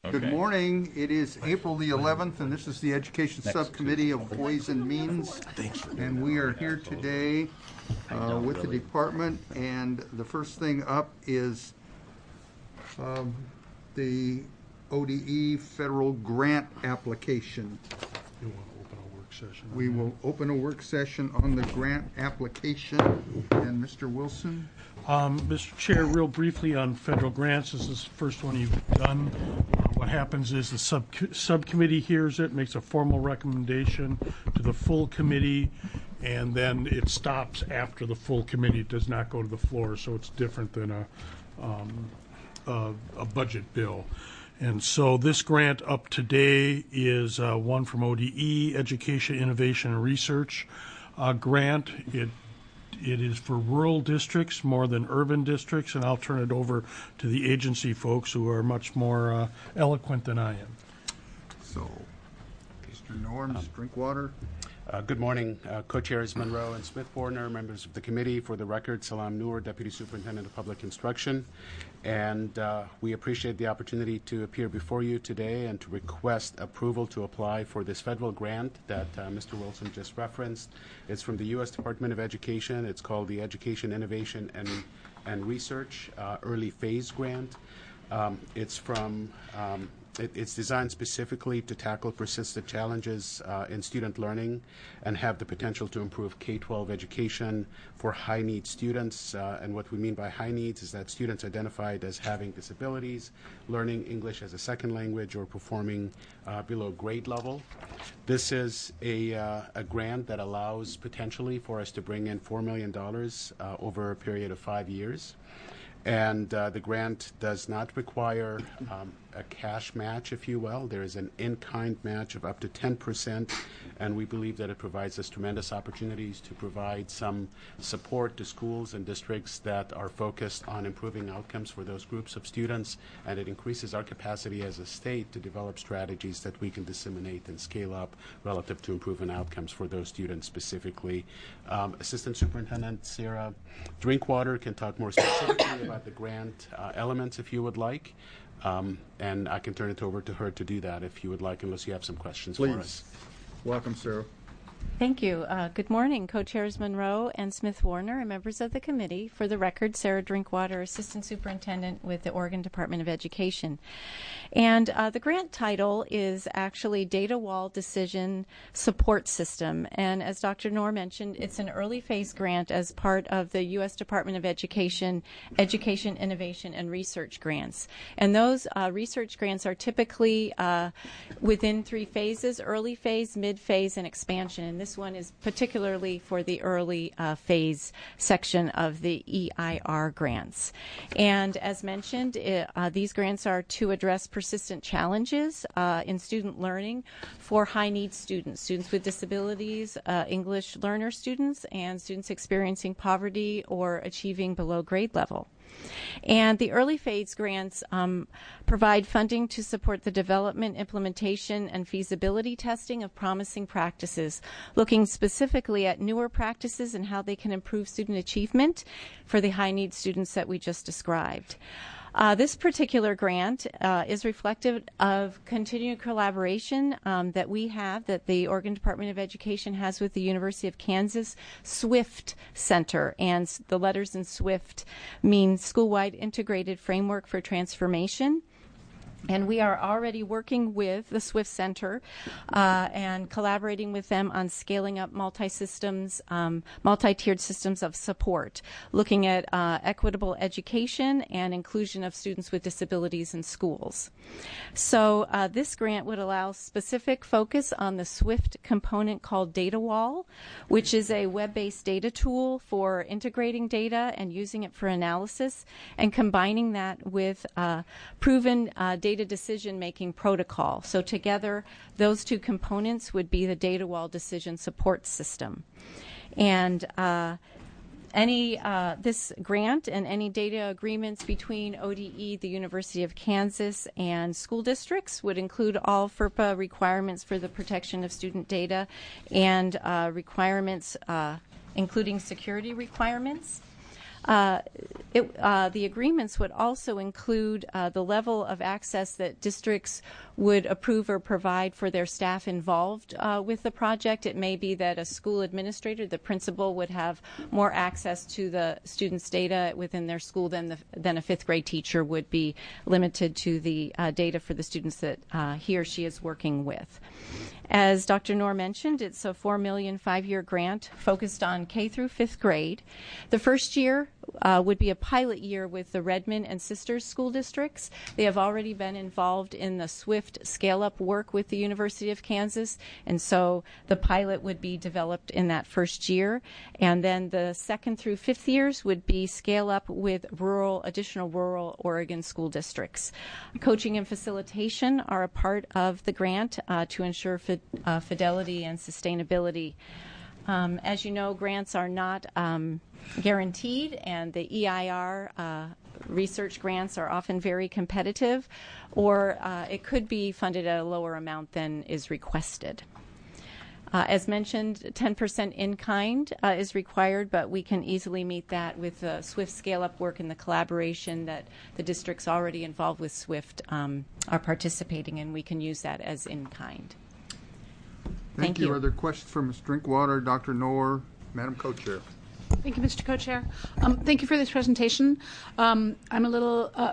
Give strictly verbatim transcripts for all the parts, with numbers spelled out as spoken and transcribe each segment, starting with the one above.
Good morning. It is April the eleventh, and this is the Education Subcommittee of Ways and Means. And we are here today uh, with the department. And the first thing up is um, the O D E federal grant application. You want to open a work session? We will open a work session on the grant application. And Mister Wilson? Um, Mister Chair, real briefly on federal grants, this is the first one you've done. Uh, what happens is the sub subcommittee hears it, makes a formal recommendation to the full committee, and then it stops after the full committee. It does not go to the floor, so it's different than a, um, a, a budget bill. And so this grant up today is uh, one from O D E, Education, Innovation, and Research uh, grant. It It is for rural districts more than urban districts, and I'll turn it over to the agency folks who are much more uh, eloquent than I am. So, Mister Norms, Drinkwater. Uh, good morning, uh, Co-Chairs Monroe and Smith-Warner, members of the committee. For the record, Salam Noor, Deputy Superintendent of Public Instruction. And uh, we appreciate the opportunity to appear before you today and to request approval to apply for this federal grant that uh, Mister Wilson just referenced. It's from the U S Department of Education. It's called the Education, Innovation, and, and Research uh, Early Phase Grant. Um, it's from um, It, it's designed specifically to tackle persistent challenges uh, in student learning and have the potential to improve K twelve education for high-need students. Uh, and what we mean by high needs is that students identified as having disabilities, learning English as a second language, or performing uh, below grade level. This is a, uh, a grant that allows potentially for us to bring in four million dollars uh, over a period of five years. And uh, the grant does not require um, a cash match, if you will. There is an in-kind match of up to ten percent, and we believe that it provides us tremendous opportunities to provide some support to schools and districts that are focused on improving outcomes for those groups of students, and it increases our capacity as a state to develop strategies that we can disseminate and scale up relative to improving outcomes for those students specifically. Um, Assistant Superintendent Sarah Drinkwater can talk more specifically about the grant uh, elements if you would like. Um, and I can turn it over to her to do that if you would like, unless you have some questions Please. for us. Welcome, Sarah. Thank you. Uh, good morning, Co-Chairs Monroe and Smith-Warner, and members of the committee. For the record, Sarah Drinkwater, Assistant Superintendent with the Oregon Department of Education. And uh, the grant title is actually Data Wall Decision Support System. And as Doctor Noor mentioned, it's an early phase grant as part of the U S Department of Education, Education, Innovation, and Research grants. And those uh, research grants are typically uh, within three phases: early phase, mid phase, and expansion. And this one is particularly for the early uh, phase section of the E I R grants. And as mentioned, it, uh, these grants are to address persistent challenges uh, in student learning for high-need students, students with disabilities, uh, English learner students, and students experiencing poverty or achieving below grade level. And the early phase grants um, provide funding to support the development, implementation, and feasibility testing of promising practices, looking specifically at newer practices and how they can improve student achievement for the high-need students that we just described. Uh, this particular grant uh, is reflective of continued collaboration um, that we have, that the Oregon Department of Education has with the University of Kansas SWIFT Center. And the letters in SWIFT mean School-Wide Integrated Framework for Transformation. And we are already working with the SWIFT Center uh, and collaborating with them on scaling up multi-systems, um, multi-tiered systems of support, looking at uh, equitable education and inclusion of students with disabilities in schools. So uh, this grant would allow specific focus on the SWIFT component called Data Wall, which is a web-based data tool for integrating data and using it for analysis and combining that with uh, proven uh, data data decision-making protocol. So together, those two components would be the Data Wall Decision Support System. And uh, any uh, this grant and any data agreements between O D E, the University of Kansas, and school districts would include all FERPA requirements for the protection of student data and uh, requirements, uh, including security requirements. Uh, it, uh, the agreements would also include uh, the level of access that districts would approve or provide for their staff involved uh, with the project. It may be that a school administrator, the principal, would have more access to the students' data within their school than the, than a fifth grade teacher would be limited to the uh, data for the students that uh, he or she is working with. As Doctor Noor mentioned, it's a four million dollars five-year grant focused on K through fifth grade. The first year uh, would be a pilot year with the Redmond and Sisters school districts. They have already been involved in the SWIFT scale-up work with the University of Kansas, and so the pilot would be developed in that first year. And then the second through fifth years would be scale-up with rural, additional rural Oregon school districts. Coaching and facilitation are a part of the grant uh, to ensure fi- uh, fidelity and sustainability. Um, as you know, grants are not um, guaranteed, and the E I R uh, research grants are often very competitive, or uh, it could be funded at a lower amount than is requested. Uh, as mentioned, ten percent in kind uh, is required, but we can easily meet that with the SWIFT scale-up work and the collaboration that the districts already involved with SWIFT um, are participating in. We can use that as in kind. Thank, Thank you. you. Are there questions for Miz Drinkwater, Doctor Noor, Madam Co-Chair? Thank you, Mister Co-Chair. Um, thank you for this presentation. Um, I'm a little, uh,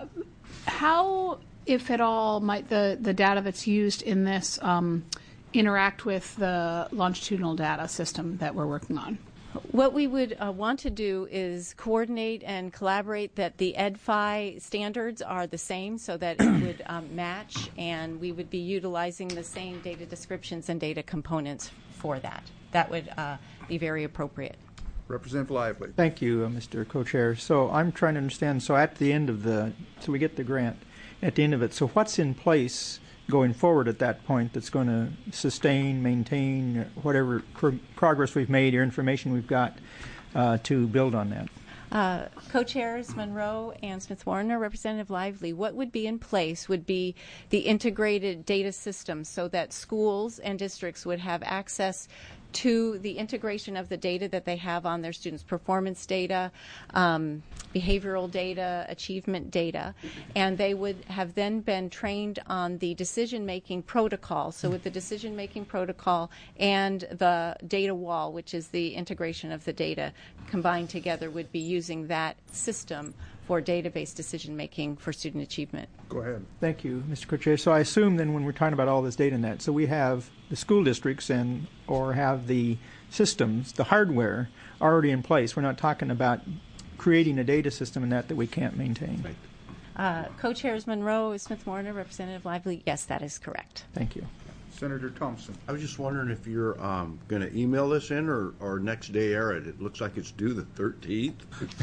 how, if at all, might the, the data that's used in this um, interact with the longitudinal data system that we're working on? What we would uh, want to do is coordinate and collaborate that the E D F I standards are the same so that it would um, match, and we would be utilizing the same data descriptions and data components for that. That would uh, be very appropriate. Representative Lively. Thank you, uh, Mister Co-Chair. So I'm trying to understand, so at the end of the, so we get the grant, at the end of it, so what's in place going forward at that point that's going to sustain, maintain whatever pro- progress we've made or information we've got uh, to build on that? Uh, Co-chairs Monroe and Smith-Warner, Representative Lively, what would be in place would be the integrated data system so that schools and districts would have access to the integration of the data that they have on their students' performance data, um, behavioral data, achievement data, and they would have then been trained on the decision-making protocol. So with the decision-making protocol and the data wall, which is the integration of the data combined together, would be using that system for database decision-making for student achievement. Go ahead. Thank you, Mister Co-Chair. So I assume then when we're talking about all this data in that, so we have the school districts and or have the systems, the hardware already in place. We're not talking about creating a data system in that that we can't maintain. Right. Uh, Co-chairs Monroe, Smith-Warner, Representative Lively, yes, that is correct. Thank you. Senator Thompson. I was just wondering if you're um, going to email this in or, or next day air it. It looks like it's due the thirteenth.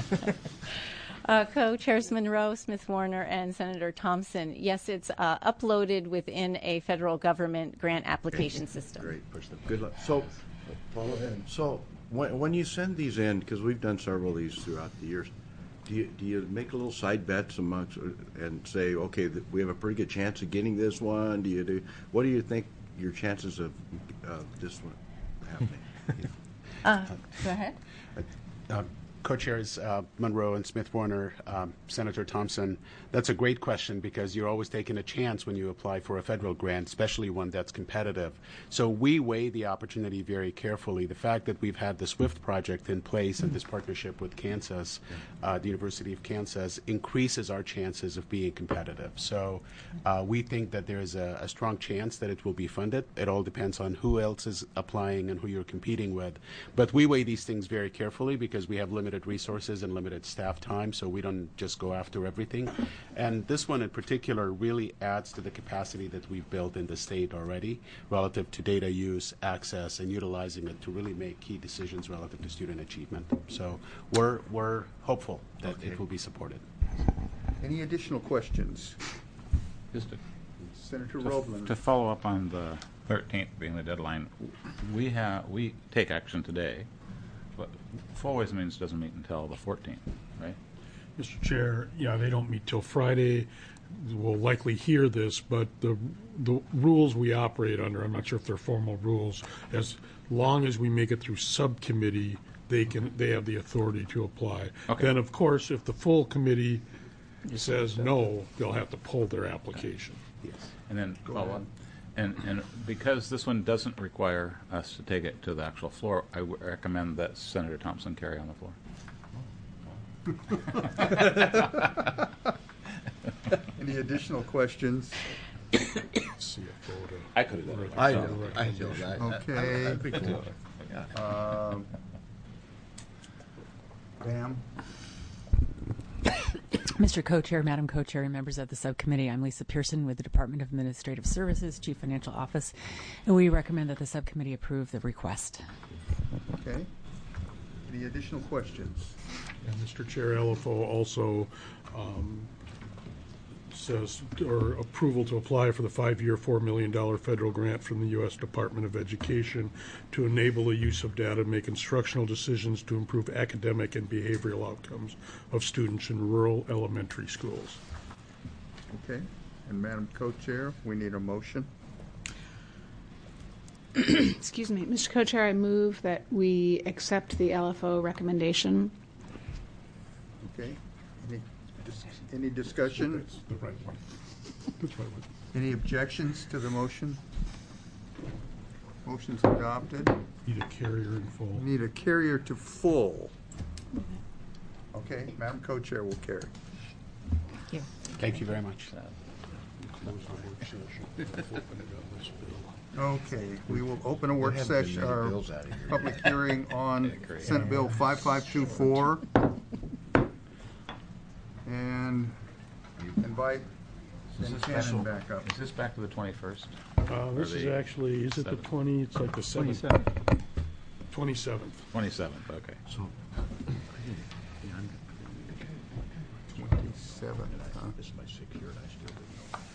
Uh, Co-chairs Monroe, Smith-Warner, and Senator Thompson, yes, it's uh, uploaded within a federal government grant application system. Great, push them. Good luck. So, follow ahead. So, when, when you send these in, because we've done several of these throughout the years, do you do you make a little side bets amongst and say, okay, th- we have a pretty good chance of getting this one? Do you do? What do you think your chances of uh, this one happening? Uh, go ahead. Uh, Co-chairs uh, Monroe and Smith-Warner, um, Senator Thompson, that's a great question because you're always taking a chance when you apply for a federal grant, especially one that's competitive. So we weigh the opportunity very carefully. The fact that we've had the SWIFT project in place and this partnership with Kansas, uh, the University of Kansas, increases our chances of being competitive. So uh, we think that there's a, a strong chance that it will be funded. It all depends on who else is applying and who you're competing with. But we weigh these things very carefully because we have limited resources and limited staff time, so we don't just go after everything. And this one in particular really adds to the capacity that we've built in the state already relative to data use, access, and utilizing it to really make key decisions relative to student achievement. So we're, we're hopeful that Okay. it will be supported. Any additional questions? Just to, Senator to, Roeblen. to follow up on the thirteenth being the deadline, we have we take action today, but full Ways and Means doesn't meet until the fourteenth, right? Mister Chair, yeah, they don't meet till Friday. We'll likely hear this, but the the rules we operate under, I'm not sure if they're formal rules, as long as we make it through subcommittee, they can, they have the authority to apply. Okay. Then, of course, if the full committee says no, they'll have to pull their application. And then, well, and, and because this one doesn't require us to take it to the actual floor, I would recommend that Senator Thompson carry on the floor. Any additional questions? See a photo. I could have done it. I know, I know that. Okay. That'd be cool. Um, Pam? Mister Co-Chair, Madam Co-Chair, and members of the subcommittee, I'm Lisa Pearson with the Department of Administrative Services, Chief Financial Office, and we recommend that the subcommittee approve the request. Okay. Any additional questions? And Mister Chair, L F O also um, says, or approval to apply for the five-year, four million dollars federal grant from the U S Department of Education to enable the use of data to make instructional decisions to improve academic and behavioral outcomes of students in rural elementary schools. Okay. And Madam Co-Chair, we need a motion. Excuse me, Mister Co-Chair, I move that we accept the L F O recommendation. Okay. Any, dis- any discussion? That's the right one. That's the right one. Any objections to the motion? Motion's adopted. Need a carrier in full. We need a carrier to full. Okay, Madam Co-Chair will carry. Thank you. Thank you very much. Close the work session. Open it on this bill. Okay, we will open a work haven't been session, many or bills out of here. public hearing on Senate Bill five five two four. And invite Ben Cannon back up. Is this back to the twenty-first? Uh, this is the actually, is it the seventh? twenty, it's like the seventh, Twenty-seven. twenty-seventh. twenty-seventh, okay. So, Twenty-seven, huh? this is my sixth year and I still didn't know.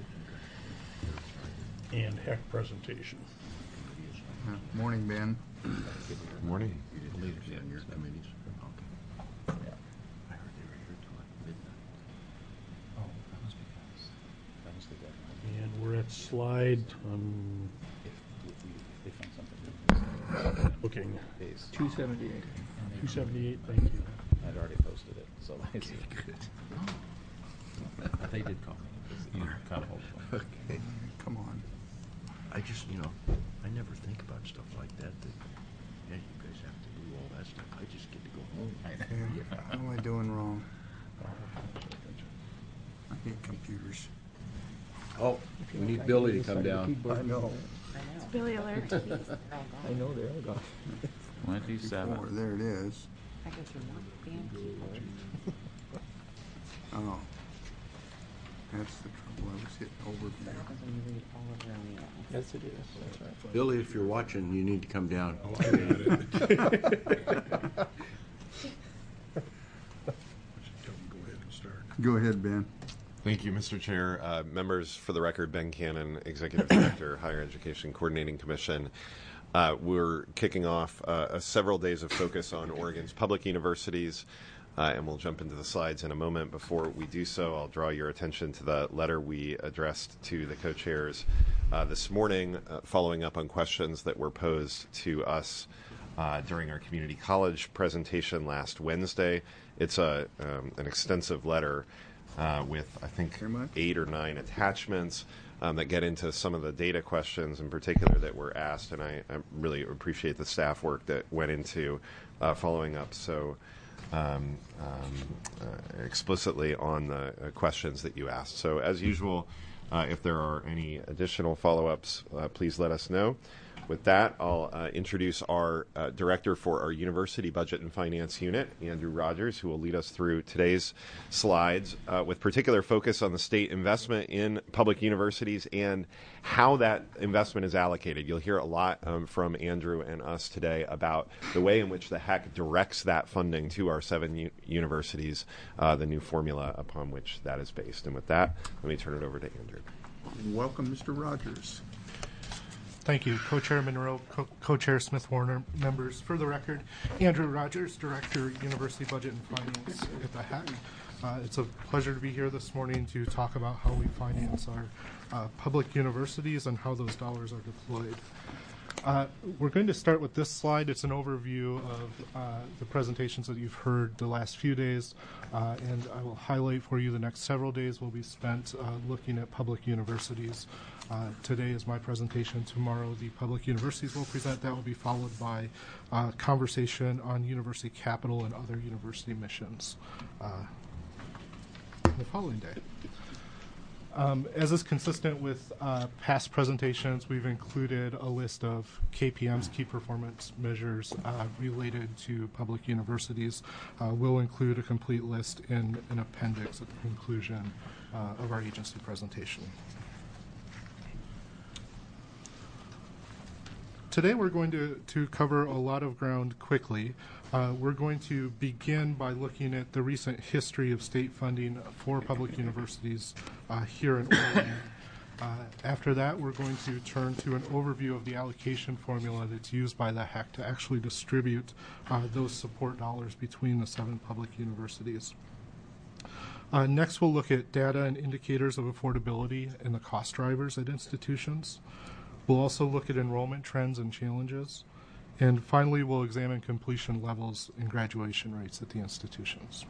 And Heck presentation. Uh, Morning, Ben. Morning. Leaders on your committees. Okay. I heard they were here till like midnight. Oh, that was because, that was the deadline. And we're at slide, um, If, if we, if they found something. looking, Days. Two seventy-eight. two seventy-eight, thank you. I'd already posted it, so I see. They did call me. You caught hold of them. Okay. Come on. I just, you know, I never think about stuff like that, that, yeah, you guys have to do all that stuff. I just get to go home. Yeah, what am I doing wrong? I hate computers. Oh, we need Billy to come down. I know. Billy alert. I know they're all gone. Four, Twenty-seven. there it is. Oh. That's the trouble. I was hitting overview. Yes, it is. That's right. Billy, if you're watching, you need to come down. Oh, I got it. Go ahead and start. Go ahead, Ben. Thank you, Mister Chair. Uh, members, for the record, Ben Cannon, Executive Director, Higher Education Coordinating Commission. Uh, we're kicking off uh, several days of focus on Oregon's public universities, uh, and we'll jump into the slides in a moment. Before we do so, I'll draw your attention to the letter we addressed to the co-chairs uh, this morning, uh, following up on questions that were posed to us uh, during our community college presentation last Wednesday. It's a um, an extensive letter uh, with, I think, Very much. eight or nine attachments um, that get into some of the data questions in particular that were asked, and I, I really appreciate the staff work that went into uh, following up so um, um, uh, explicitly on the uh, questions that you asked. So as usual, uh, if there are any additional follow-ups, uh, please let us know. With that, I'll uh, introduce our uh, director for our University Budget and Finance Unit, Andrew Rogers, who will lead us through today's slides uh, with particular focus on the state investment in public universities and how that investment is allocated. You'll hear a lot um, from Andrew and us today about the way in which the H E C directs that funding to our seven u- universities, uh, the new formula upon which that is based. And with that, let me turn it over to Andrew. Welcome, Mister Rogers. Thank you, Co-Chair Monroe, Co- Co-Chair Smith-Warner, members. For the record, Andrew Rogers, Director, University Budget and Finance at the H E C. Uh, it's a pleasure to be here this morning to talk about how we finance our uh, public universities and how those dollars are deployed. Uh, we're going to start with this slide. It's an overview of uh, the presentations that you've heard the last few days, uh, and I will highlight for you the next several days will be spent uh, looking at public universities. Uh, today is my presentation. Tomorrow the public universities will present. That will be followed by uh, conversation on university capital and other university missions uh, the following day. Um, as is consistent with uh, past presentations, we've included a list of K P Ms, key performance measures, uh, related to public universities. Uh, we'll include a complete list in an appendix at the conclusion uh, of our agency presentation. Today we're going to, to cover a lot of ground quickly. Uh, we're going to begin by looking at the recent history of state funding for public universities uh, here in Oregon. Uh, after that, we're going to turn to an overview of the allocation formula that's used by the H A C to actually distribute uh, those support dollars between the seven public universities. Uh, next, we'll look at data and indicators of affordability and the cost drivers at institutions. We'll also look at enrollment trends and challenges. And finally, we'll examine completion levels and graduation rates at the institutions.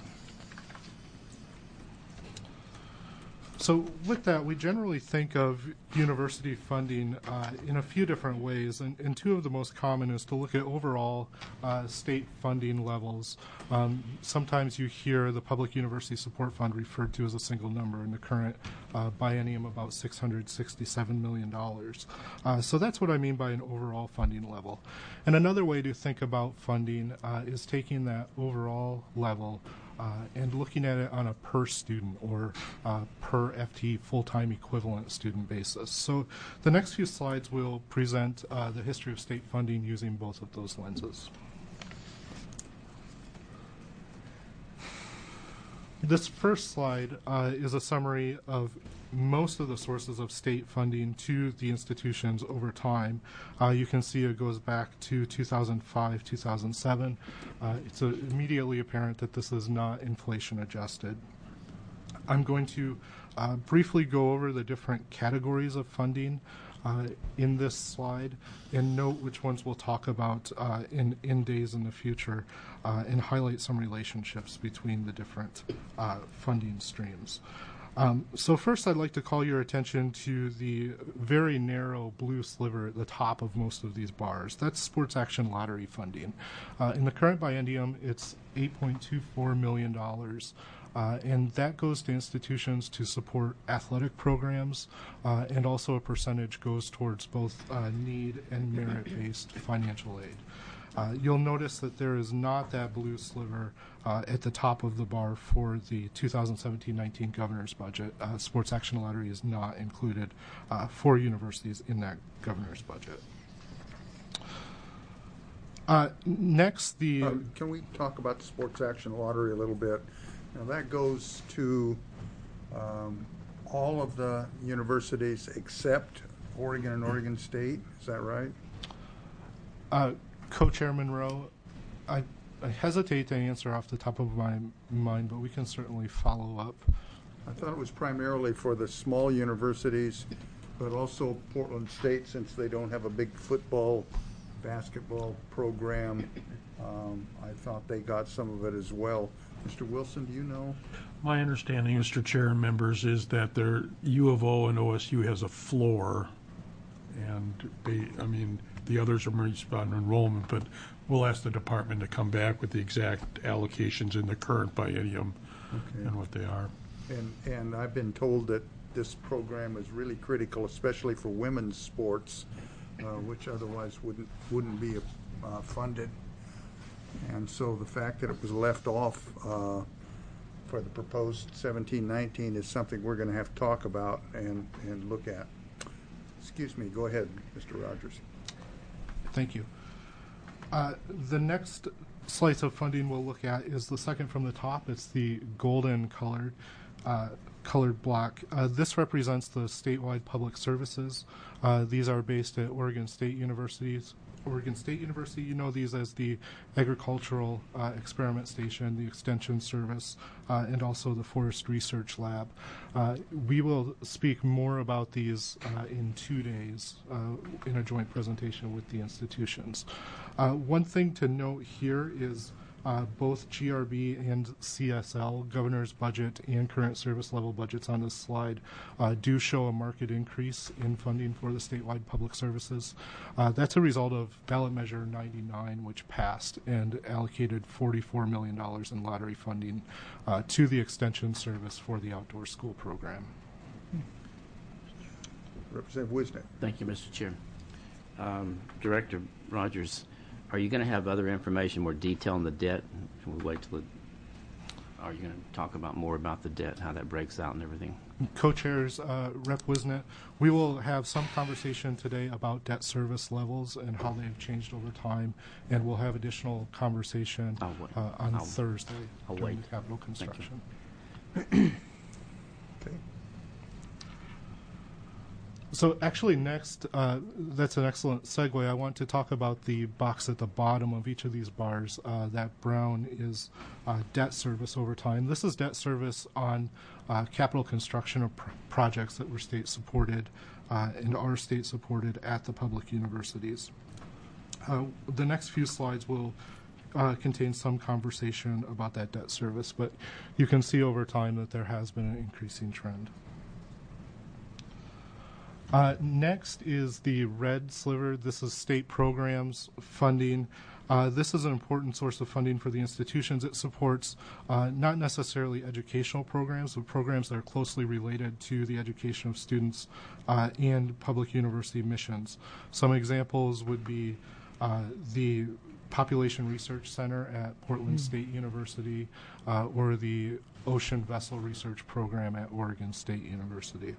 So with that, we generally think of university funding uh, in a few different ways, and, and two of the most common is to look at overall uh, state funding levels. Um, sometimes you hear the Public University Support Fund referred to as a single number, in the current uh, biennium about six hundred sixty-seven million dollars. Uh, so that's what I mean by an overall funding level. And another way to think about funding uh, is taking that overall level Uh, and looking at it on a per student or uh, per F T E full-time equivalent student basis. So the next few slides will present uh, the history of state funding using both of those lenses. This first slide uh, is a summary of most of the sources of state funding to the institutions over time. Uh, you can see it goes back to two thousand five, two thousand seven. Uh, it's uh, immediately apparent that this is not inflation adjusted. I'm going to uh, briefly go over the different categories of funding uh, in this slide and note which ones we'll talk about uh, in, in days in the future uh, and highlight some relationships between the different uh, funding streams. Um, so first, I'd like to call your attention to the very narrow blue sliver at the top of most of these bars. That's sports action lottery funding. Uh, in the current biennium, it's eight point two four million dollars, uh, and that goes to institutions to support athletic programs, uh, and also a percentage goes towards both uh, need and merit-based financial aid. Uh, you'll notice that there is not that blue sliver uh, at the top of the bar for the two thousand seventeen nineteen governor's budget. Uh, Sports Action Lottery is not included uh, for universities in that governor's budget. Uh, next, the... Uh, can we talk about the Sports Action Lottery a little bit? Now, that goes to um, all of the universities except Oregon and Oregon State. Is that right? Uh, Co-Chair Monroe, I, I hesitate to answer off the top of my mind, but we can certainly follow up. I thought it was primarily for the small universities, but also Portland State, since they don't have a big football, basketball program. Um, I thought they got some of it as well. Mister Wilson, do you know? My understanding, Mister Chair and members, is that their U of O and O S U has a floor, and they, I mean, the others are based on enrollment, but we'll ask the department to come back with the exact allocations in the current biennium Okay. and what they are. And and I've been told that this program is really critical, especially for women's sports, uh, which otherwise wouldn't wouldn't be uh, funded. And so the fact that it was left off uh, for the proposed seventeen nineteen is something we're going to have to talk about and and look at. Excuse me. Go ahead, Mister Rogers. Thank you. Uh, the next slice of funding we'll look at is the second from the top. It's the golden colored uh, colored block. Uh, this represents the statewide public services. Uh, these are based at Oregon State universities, Oregon State University. You know these as the Agricultural uh, Experiment Station, the Extension Service, uh, and also the Forest Research Lab. Uh, we will speak more about these uh, in two days uh, in a joint presentation with the institutions. Uh, one thing to note here is Uh, both G R B and C S L, governor's budget and current service level budgets on this slide, uh, do show a marked increase in funding for the statewide public services. Uh, that's a result of ballot measure ninety-nine, which passed and allocated forty-four million dollars in lottery funding uh, to the extension service for the outdoor school program. Representative Wisnick. Thank you, Mister Chair. Um, Director Rogers, are you going to have other information, more detail on the debt? Can we wait till the, are you going to talk about more about the debt, how that breaks out and everything? Co-chairs, uh, Rep Wisnet, we will have some conversation today about debt service levels and how they've changed over time, and we'll have additional conversation uh, on I'll, Thursday I'll during wait. the capital construction. Okay. So actually next, uh, that's an excellent segue. I want to talk about the box at the bottom of each of these bars. Uh, that brown is uh, debt service over time. This is debt service on uh, capital construction of pr- projects that were state supported uh, and are state supported at the public universities. Uh, the next few slides will uh, contain some conversation about that debt service, but you can see over time that there has been an increasing trend. Uh, next is the red sliver. This is state programs funding. Uh, this is an important source of funding for the institutions. It supports uh, not necessarily educational programs, but programs that are closely related to the education of students uh, and public university missions. Some examples would be uh, the Population Research Center at Portland mm. State University uh, or the Ocean Vessel Research Program at Oregon State University.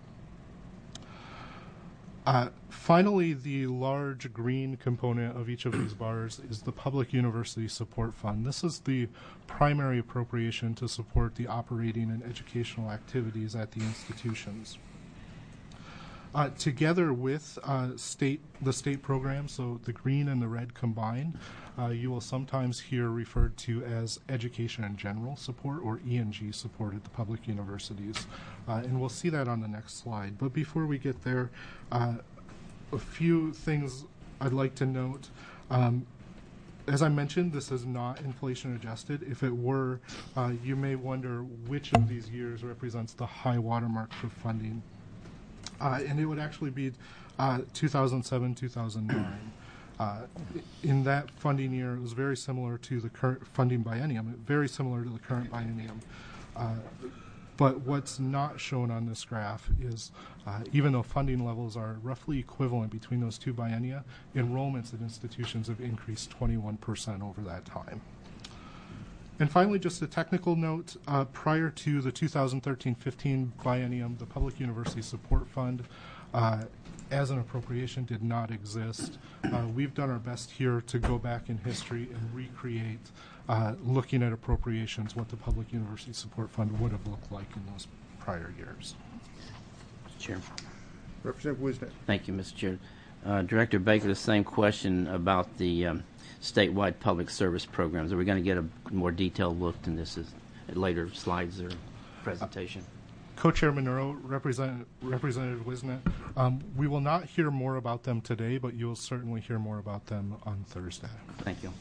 Uh, finally, the large green component of each of these bars is the Public University Support Fund. This is the primary appropriation to support the operating and educational activities at the institutions. Uh, together with uh, state the state program, so the green and the red combined, uh, you will sometimes hear referred to as education and general support, or E and G support at the public universities. Uh, and we'll see that on the next slide. But before we get there, uh, a few things I'd like to note. Um, As I mentioned, this is not inflation adjusted. If it were, uh, you may wonder which of these years represents the high watermark for funding. Uh, and it would actually be uh, two thousand seven, two thousand nine. Uh, in that funding year, it was very similar to the current funding biennium, very similar to the current biennium. Uh, but what's not shown on this graph is, uh, even though funding levels are roughly equivalent between those two biennia, enrollments at institutions have increased twenty-one percent over that time. And finally, just a technical note, uh, prior to the two thousand thirteen fifteen biennium, the Public University Support Fund, uh, as an appropriation, did not exist. Uh, we've done our best here to go back in history and recreate, uh, looking at appropriations, what the Public University Support Fund would have looked like in those prior years. Mister Chair. Representative Wisnick. Thank you, Mister Chair. Uh, Director Baker, the same question about the um, statewide public service programs. Are we going to get a more detailed look in this as, at later slides or presentation? Uh, Co-Chair Monroe, Representative, Representative Wisnet, um, we will not hear more about them today, but you will certainly hear more about them on Thursday. Thank you.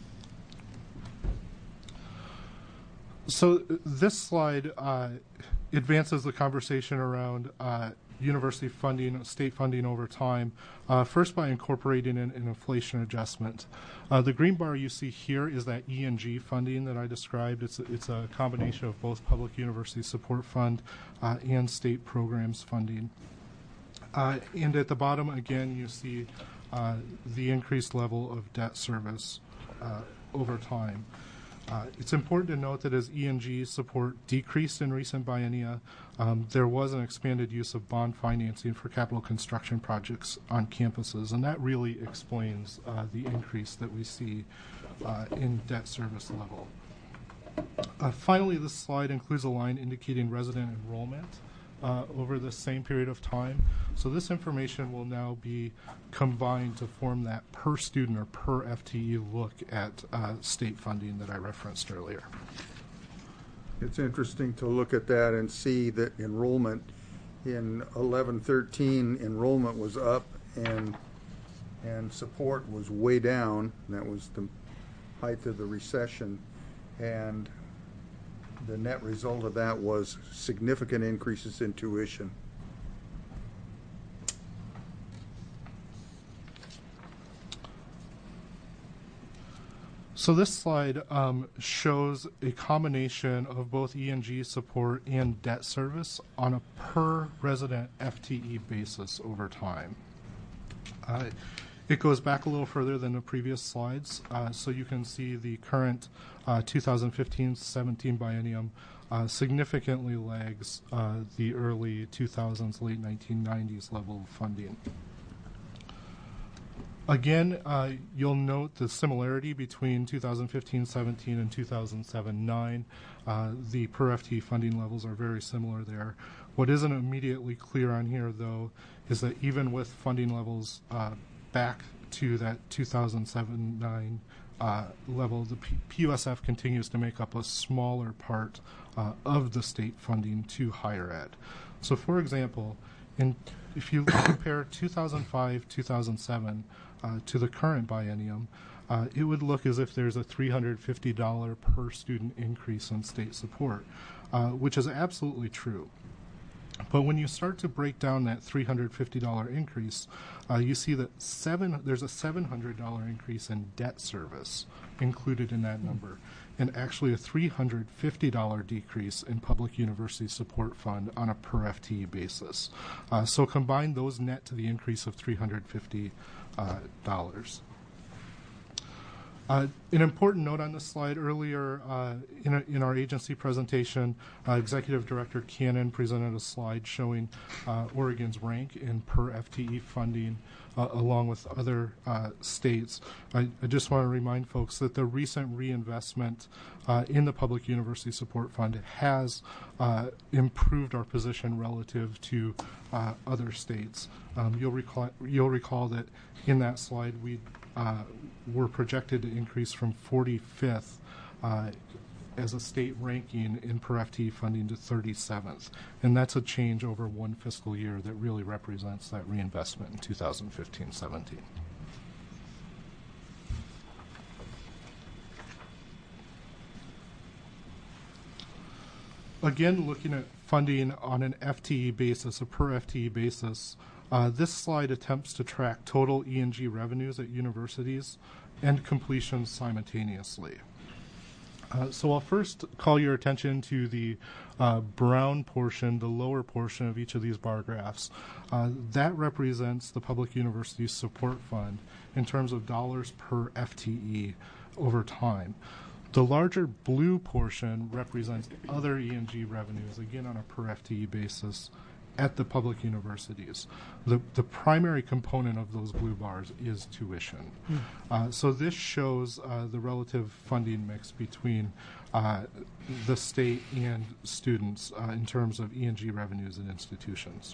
So this slide uh, advances the conversation around uh, university funding, state funding over time, uh, first by incorporating an, an inflation adjustment. Uh, the green bar you see here is that E and G funding that I described. It's a, it's a combination of both Public University Support Fund uh, and state programs funding. Uh, and at the bottom, again, you see uh, the increased level of debt service uh, over time. Uh, it's important to note that as E and G support decreased in recent biennia, um, there was an expanded use of bond financing for capital construction projects on campuses, and that really explains uh, the increase that we see uh, in debt service level. Uh, finally, this slide includes a line indicating resident enrollment uh, over the same period of time. So this information will now be combined to form that per student or per F T E look at uh, state funding that I referenced earlier. It's interesting to look at that and see that enrollment in eleven thirteen, enrollment was up and and support was way down. That was the height of the recession, and the net result of that was significant increases in tuition. So this slide um, shows a combination of both E and G support and debt service on a per resident F T E basis over time. Uh, it goes back a little further than the previous slides, uh, so you can see the current uh, twenty fifteen seventeen biennium uh, significantly lags uh, the early two thousands, late nineteen nineties level of funding. Again, uh, you'll note the similarity between two thousand fifteen seventeen and two thousand seven nine. Uh, the per F T E funding levels are very similar there. What isn't immediately clear on here, though, is that even with funding levels uh, back to that two thousand seven nine uh, level, the P- PUSF continues to make up a smaller part uh, of the state funding to higher ed. So, for example, in, if you compare two thousand five two thousand seven, Uh, to the current biennium, uh, it would look as if there's a three hundred fifty dollars per student increase in state support, uh, which is absolutely true. But when you start to break down that three hundred fifty dollars increase, uh, you see that seven, there's a seven hundred dollars increase in debt service included in that number, and actually a three hundred fifty dollars decrease in public university support fund on a per F T E basis. Uh, so combine those net to the increase of three hundred fifty dollars. Uh, an important note on this slide, earlier uh, in, a, in our agency presentation, uh, Executive Director Cannon presented a slide showing uh, Oregon's rank in per F T E funding uh, along with other uh, states. I, I just want to remind folks that the recent reinvestment uh, in the Public University Support Fund has uh, improved our position relative to uh, other states. Um, you'll recall, you'll recall that in that slide we Uh, were projected to increase from forty-fifth uh, as a state ranking in per F T E funding to thirty-seventh. And that's a change over one fiscal year that really represents that reinvestment in two thousand fifteen seventeen. Again, looking at funding on an F T E basis, a per F T E basis, Uh, this slide attempts to track total E and G revenues at universities and completions simultaneously. Uh, so I'll first call your attention to the uh, brown portion, the lower portion of each of these bar graphs. Uh, that represents the Public University Support Fund in terms of dollars per F T E over time. The larger blue portion represents other E and G revenues, again on a per F T E basis, at the public universities. The, the primary component of those blue bars is tuition. Mm. Uh, so this shows uh, the relative funding mix between uh, the state and students uh, in terms of E and G revenues and institutions.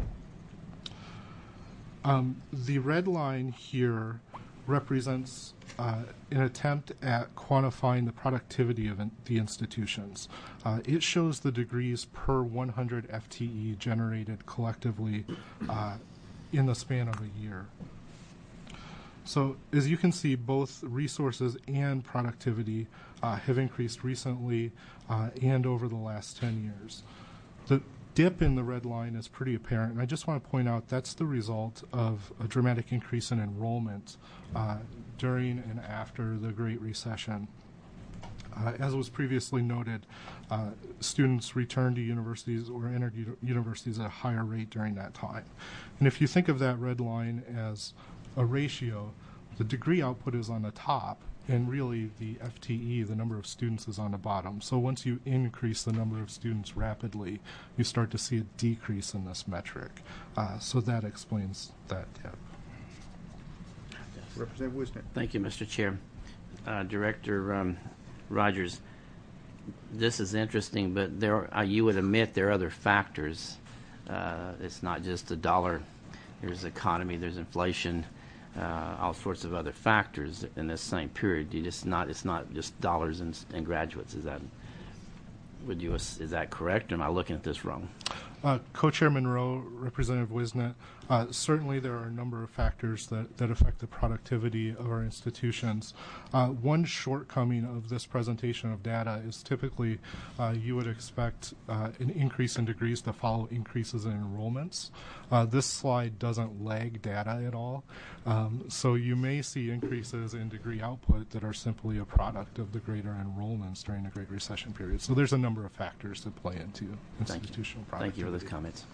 Um, the red line here represents uh, an attempt at quantifying the productivity of in the institutions. Uh, it shows the degrees per one hundred F T E generated collectively uh, in the span of a year. So as you can see, both resources and productivity uh, have increased recently uh, and over the last ten years. The dip in the red line is pretty apparent, and I just want to point out that's the result of a dramatic increase in enrollment uh, during and after the Great Recession. Uh, as was previously noted, uh, students returned to universities or entered u- universities at a higher rate during that time. And if you think of that red line as a ratio, the degree output is on the top, and really the F T E, the number of students, is on the bottom. So once you increase the number of students rapidly, you start to see a decrease in this metric. Uh, so that explains that dip. Representative Wisnick. Thank you, Mister Chair. Uh, Director um, Rogers, this is interesting, but there are, uh, you would admit there are other factors Uh, it's not just a dollar. There's economy, there's inflation, uh, all sorts of other factors in this same period. You just not. It's not just dollars and, and graduates. Is that? Would you? Is that correct? Or am I looking at this wrong? Uh, Co-Chair Monroe, Representative Wisnet, uh, certainly there are a number of factors that, that affect the productivity of our institutions. Uh, one shortcoming of this presentation of data is typically uh, you would expect uh, an increase in degrees to follow increases in enrollments. Uh, this slide doesn't lag data at all, um, so you may see increases in degree output that are simply a product of the greater enrollments during the Great Recession period. So there's a number of factors that play into institutional productivity. Thank you for those comments.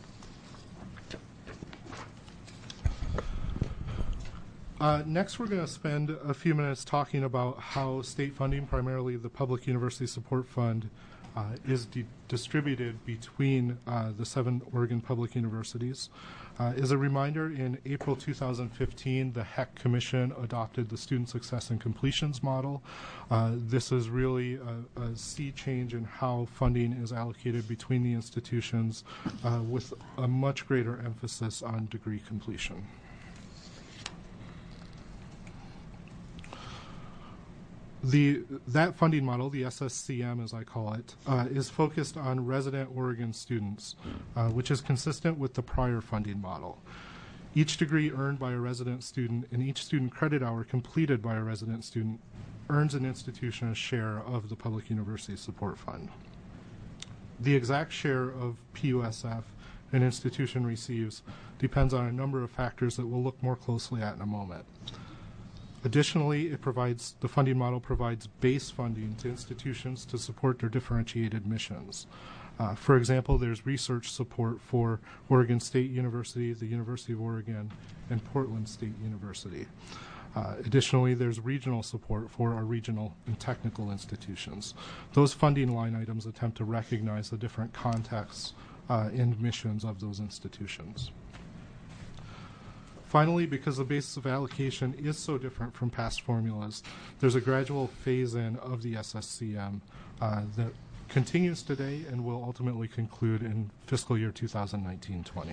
Uh, next, we're going to spend a few minutes talking about how state funding, primarily the Public University Support Fund, uh, is di- distributed between uh, the seven Oregon public universities. Uh, as a reminder, in April two thousand fifteen, the H E C Commission adopted the Student Success and Completions Model. Uh, this is really a, a sea change in how funding is allocated between the institutions, uh, with a much greater emphasis on degree completion. The, that funding model, the S S C M as I call it, uh, is focused on resident Oregon students, uh, which is consistent with the prior funding model. Each degree earned by a resident student and each student credit hour completed by a resident student earns an institution a share of the Public University Support Fund. The exact share of P U S F an institution receives depends on a number of factors that we'll look more closely at in a moment. Additionally, it provides, the funding model provides base funding to institutions to support their differentiated missions. Uh, for example, there's research support for Oregon State University, the University of Oregon, and Portland State University. Uh, additionally, there's regional support for our regional and technical institutions. Those funding line items attempt to recognize the different contexts uh, and missions of those institutions. Finally, because the basis of allocation is so different from past formulas, there's a gradual phase-in of the S S C M uh, that continues today and will ultimately conclude in fiscal year two thousand nineteen twenty.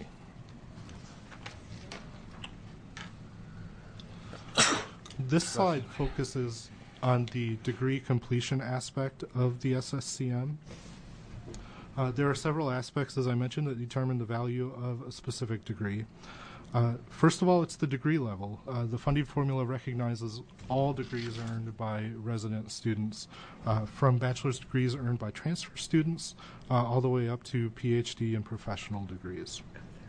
This slide focuses on the degree completion aspect of the S S C M. Uh, there are several aspects, as I mentioned, that determine the value of a specific degree. Uh, first of all, it's the degree level. Uh, the funding formula recognizes all degrees earned by resident students, uh, from bachelor's degrees earned by transfer students uh, all the way up to P H D and professional degrees.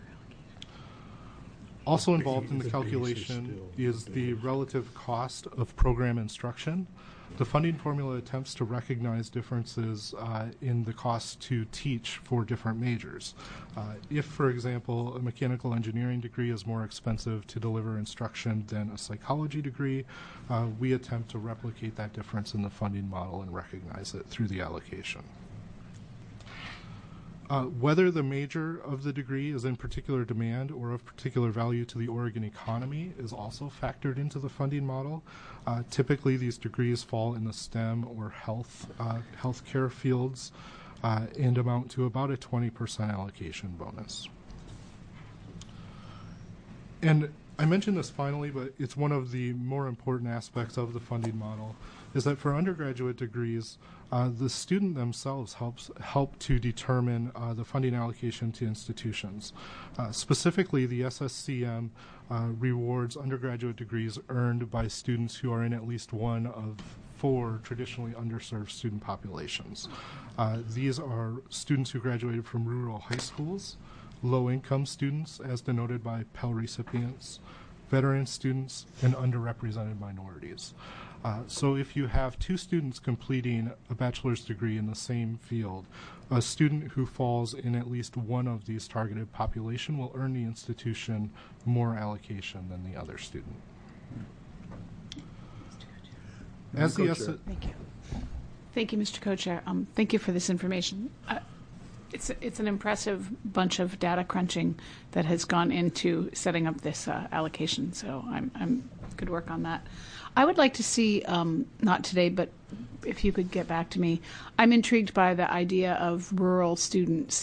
Also involved in the calculation is the relative cost of program instruction. The funding formula attempts to recognize differences uh, in the cost to teach for different majors. Uh, if, for example, a mechanical engineering degree is more expensive to deliver instruction than a psychology degree, uh, we attempt to replicate that difference in the funding model and recognize it through the allocation. Uh, whether the major of the degree is in particular demand or of particular value to the Oregon economy is also factored into the funding model. Uh, typically, these degrees fall in the STEM or health uh, healthcare fields uh, and amount to about a twenty percent allocation bonus. And I mentioned this finally, but it's one of the more important aspects of the funding model, is that for undergraduate degrees, uh, the student themselves helps help to determine uh, the funding allocation to institutions. Uh, specifically, the S S C M uh, rewards undergraduate degrees earned by students who are in at least one of four traditionally underserved student populations. Uh, these are students who graduated from rural high schools, low-income students, as denoted by Pell recipients, veteran students, and underrepresented minorities. Uh, so if you have two students completing a bachelor's degree in the same field, a student who falls in at least one of these targeted population will earn the institution more allocation than the other student. As the S- Thank you. Thank you, Mister Co-Chair. Um, thank you for this information. Uh, It's it's an impressive bunch of data crunching that has gone into setting up this uh, allocation. So I'm I'm good work on that. I would like to see, um, not today, but if you could get back to me, I'm intrigued by the idea of rural students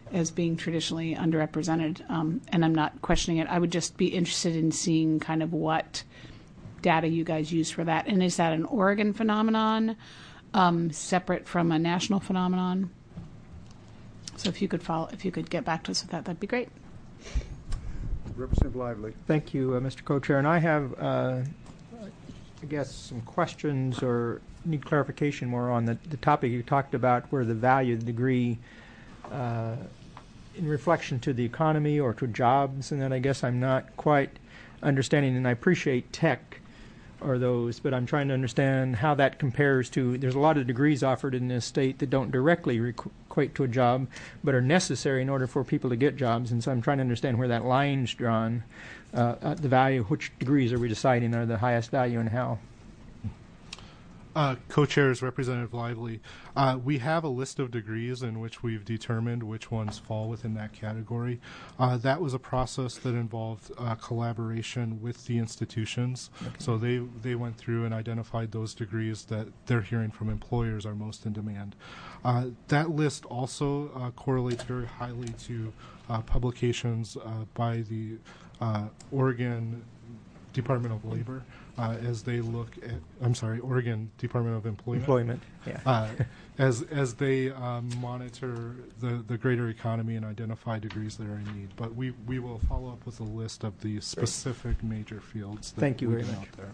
as being traditionally underrepresented. Um, and I'm not questioning it. I would just be interested in seeing kind of what data you guys use for that. And is that an Oregon phenomenon, um, separate from a national phenomenon? So if you could follow, if you could get back to us with that, that'd be great. Representative Lively. Thank you, uh, Mister Co-Chair. And I have, uh, I guess, some questions or need clarification more on the, the topic you talked about, where the value of the degree uh, in reflection to the economy or to jobs, and then I guess I'm not quite understanding, and I appreciate tech or those, but I'm trying to understand how that compares to, there's a lot of degrees offered in this state that don't directly requ- equate to a job, but are necessary in order for people to get jobs, and so I'm trying to understand where that line's drawn, uh, uh, the value, which degrees are we deciding are the highest value and how? Uh, Co-Chair is Representative Lively. Uh, we have a list of degrees in which we've determined which ones fall within that category. Uh, that was a process that involved uh, collaboration with the institutions. Okay. So they, they went through and identified those degrees that they're hearing from employers are most in demand. Uh, that list also uh, correlates very highly to uh, publications uh, by the uh, Oregon Department of Labor. Uh, as they look at, I'm sorry, Oregon Department of Employment. Employment, yeah. uh, as as they um, monitor the, the greater economy and identify degrees that are in need. But we, we will follow up with a list of the specific major fields that Thank you we've very been much. out there.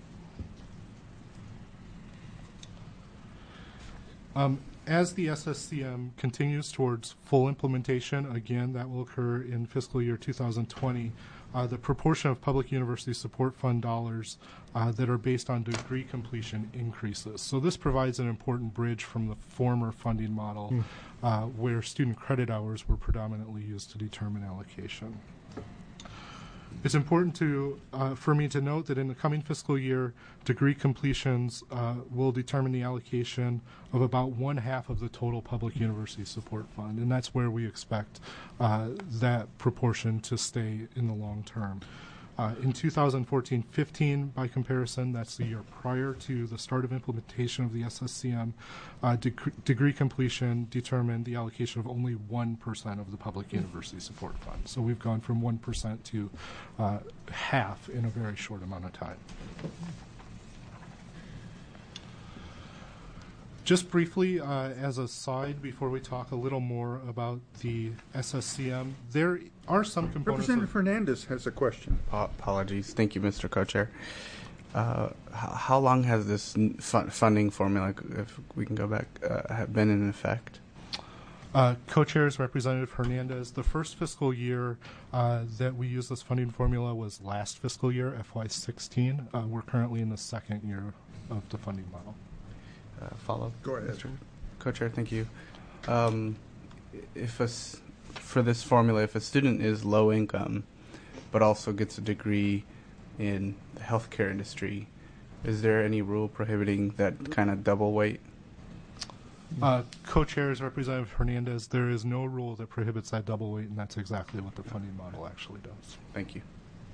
Um, as the S S C M continues towards full implementation, again, that will occur in fiscal year two thousand twenty. Uh, the proportion of public university support fund dollars uh, that are based on degree completion increases. So this provides an important bridge from the former funding model mm. uh, where student credit hours were predominantly used to determine allocation. It's important to, uh, for me to note that in the coming fiscal year, degree completions uh, will determine the allocation of about one half of the total public university support fund, and that's where we expect uh, that proportion to stay in the long term. Uh, in two thousand fourteen fifteen, by comparison, that's the year prior to the start of implementation of the S S C M, uh, deg- degree completion determined the allocation of only one percent of the public university support fund. So we've gone from one percent to uh, half in a very short amount of time. Just briefly, uh, as a side, before we talk a little more about the S S C M, there are some components. Representative Fernandez has a question. Apologies. Thank you, Mister Co-Chair. Uh, how, how long has this fun funding formula, if we can go back, uh, have been in effect? Uh, Co-Chair is Representative Hernandez. The first fiscal year uh, that we used this funding formula was last fiscal year, F Y sixteen. Uh, we're currently in the second year of the funding model. Uh, follow? Go ahead. Mister Co-Chair, thank you. Um, if a s- for this formula, if a student is low income but also gets a degree in the healthcare industry, is there any rule prohibiting that kind of double weight? Uh, Co-Chair is Representative Hernandez. There is no rule that prohibits that double weight, and that's exactly what the funding model actually does. Thank you.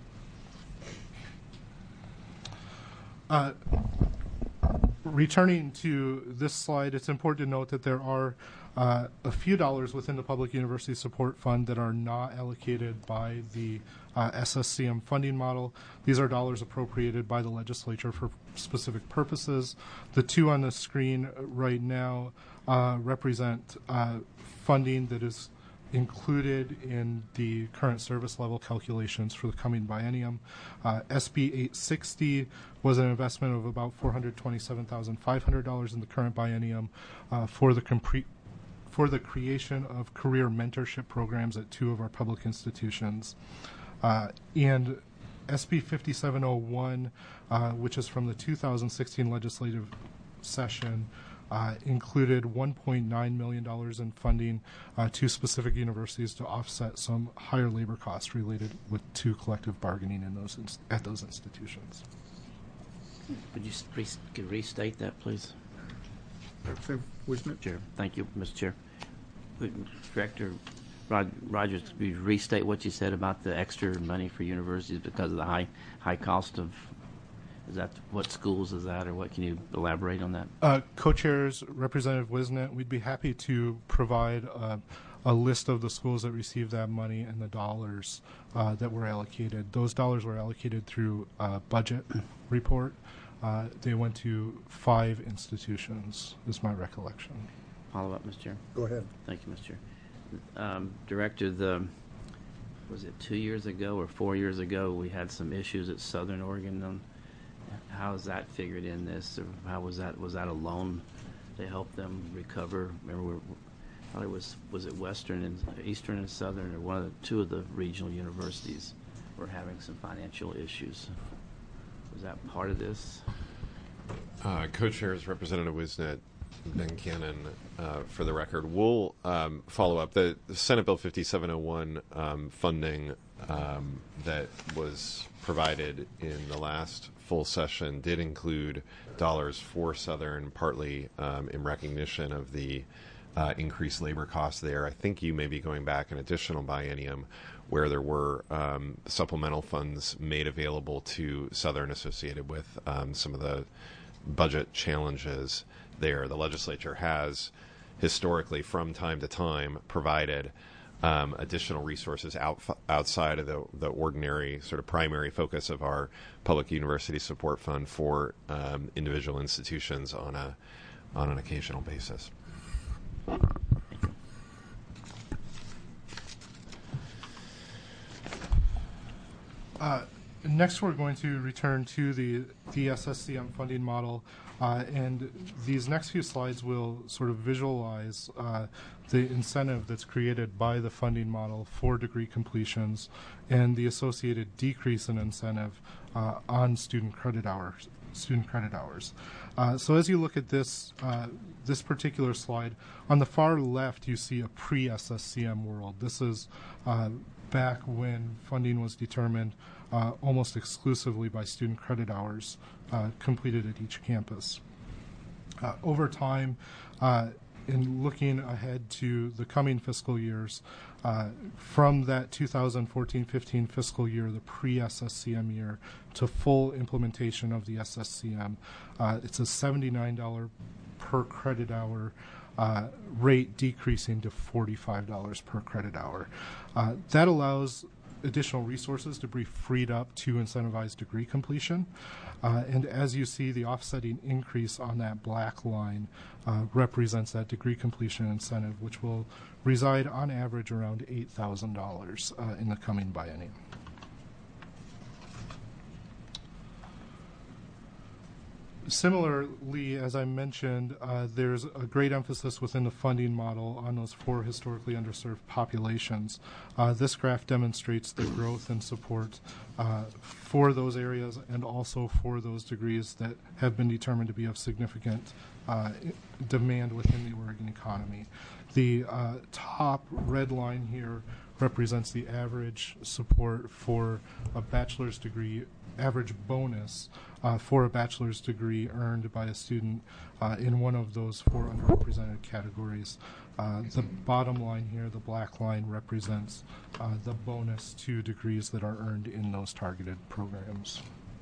Uh, Returning to this slide, it's important to note that there are uh, a few dollars within the Public University Support Fund that are not allocated by the uh, S S C M funding model. These are dollars appropriated by the legislature for specific purposes. The two on the screen right now uh, represent uh, funding that is included in the current service level calculations for the coming biennium. Uh, S B eight sixty was an investment of about four hundred twenty-seven thousand five hundred dollars in the current biennium uh, for the compre- for the creation of career mentorship programs at two of our public institutions. Uh, and S B fifty-seven oh one, uh, which is from the two thousand sixteen legislative session, Uh, included one point nine million dollars in funding uh, to specific universities to offset some higher labor costs related with to collective bargaining in those inst- at those institutions. Would you re- could restate that, please? Wisnick? Chair. Thank you, Mister Chair. Would Director Rod- Rogers, could you restate what you said about the extra money for universities because of the high high cost of? Is that what schools is that, or what? Can you elaborate on that? Uh, Co-chairs, Representative Wisnet, we'd be happy to provide uh, a list of the schools that received that money and the dollars uh, that were allocated. Those dollars were allocated through a budget report. Uh, they went to five institutions, is my recollection. Follow up, Mister Chair. Go ahead. Thank you, Mister Chair. Um, Director, the was it two years ago or four years ago we had some issues at Southern Oregon. On how is that figured in this? Or how was that? Was that a loan to help them recover? Remember, we I thought it was was it Western and Eastern and Southern, or one of the two of the regional universities were having some financial issues. Was that part of this? Uh, Co-chairs Representative Wisnet, Ben Cannon, uh, for the record. We'll um, follow up. The, the Senate Bill fifty-seven oh one um, funding um, that was provided in the last full session did include dollars for Southern, partly um, in recognition of the uh, increased labor costs there. I think you may be going back an additional biennium where there were um, supplemental funds made available to Southern associated with um, some of the budget challenges there. The legislature has historically, from time to time, provided um, additional resources out, outside of the, the ordinary sort of primary focus of our public university support fund for um, individual institutions on a on an occasional basis. Uh, next, we're going to return to the, the S S C M funding model, uh, and these next few slides will sort of visualize uh, the incentive that's created by the funding model for degree completions and the associated decrease in incentive uh, on student credit hours. Student credit hours. Uh, so as you look at this uh, this particular slide, on the far left you see a pre-S S C M world. This is uh, back when funding was determined uh, almost exclusively by student credit hours uh, completed at each campus. Uh, over time, uh, in looking ahead to the coming fiscal years, uh, from that two thousand fourteen fifteen fiscal year, the pre-S S C M year, to full implementation of the S S C M, uh, it's a seventy-nine dollars per credit hour uh, rate, decreasing to forty-five dollars per credit hour. Uh, that allows additional resources to be freed up to incentivize degree completion. Uh, and as you see, the offsetting increase on that black line uh, represents that degree completion incentive, which will reside on average around eight thousand dollars uh, in the coming biennium. Similarly, as I mentioned, uh, there's a great emphasis within the funding model on those four historically underserved populations. Uh, this graph demonstrates the growth and support uh, for those areas and also for those degrees that have been determined to be of significant uh, demand within the Oregon economy. The uh, top red line here represents the average support for a bachelor's degree, average bonus uh, for a bachelor's degree earned by a student uh, in one of those four underrepresented categories. Uh, the bottom line here, the black line, represents uh, the bonus to degrees that are earned in those targeted programs.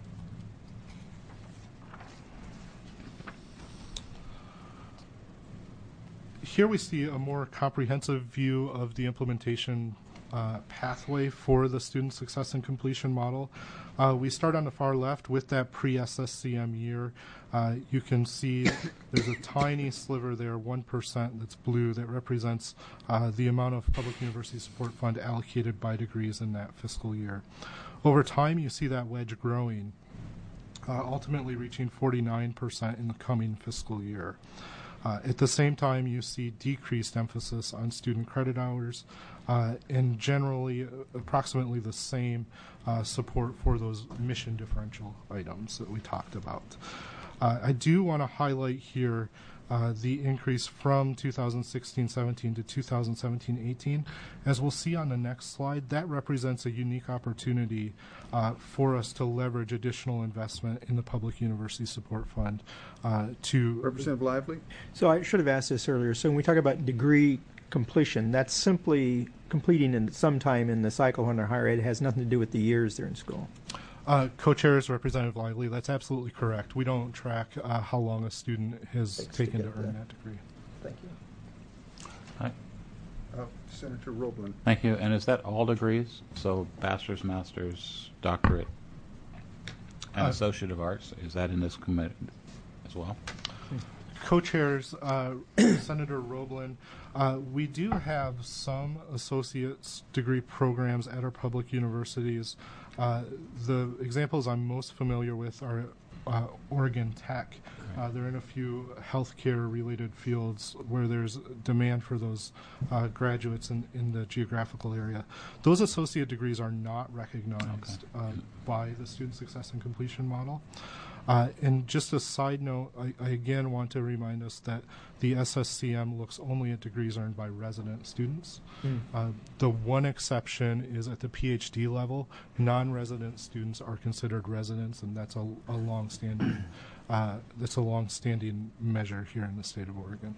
Here we see a more comprehensive view of the implementation uh, pathway for the student success and completion model. Uh, we start on the far left with that pre-S S C M year. Uh, you can see there's a tiny sliver there, one percent, that's blue, that represents uh, the amount of public university support fund allocated by degrees in that fiscal year. Over time, you see that wedge growing, uh, ultimately reaching forty-nine percent in the coming fiscal year. Uh, at the same time, you see decreased emphasis on student credit hours uh, and generally uh, approximately the same uh, support for those mission differential items that we talked about. Uh, I do want to highlight here uh, the increase from two thousand sixteen seventeen to two thousand seventeen eighteen. As we'll see on the next slide, that represents a unique opportunity uh, for us to leverage additional investment in the Public University Support Fund uh, to... Representative Lively? So I should have asked this earlier. So when we talk about degree completion, that's simply completing in some time in the cycle when they're higher ed. It has nothing to do with the years they're in school. Uh, Co-chair is Representative Lively. That's absolutely correct. We don't track uh, how long a student has Thanks taken to to get earn that. that degree. Thank you. I, Uh, Senator Roeblen. Thank you. And is that all degrees? So bachelor's, master's, doctorate, and Uh, associate of arts? Is that in this committee as well? Co-chairs, uh, Senator Roeblen, uh, we do have some associate's degree programs at our public universities. Uh, the examples I'm most familiar with are uh, Oregon Tech. Uh, they're in a few healthcare-related fields where there's demand for those uh, graduates in, in the geographical area. Those associate degrees are not recognized okay. uh, by the Student Success and Completion Model. Uh, and just a side note, I, I again want to remind us that the S S C M looks only at degrees earned by resident students. Mm. Uh, the one exception is at the PhD level. Non-resident students are considered residents, and that's a, a long-standing uh, that's a long-standing measure here in the state of Oregon.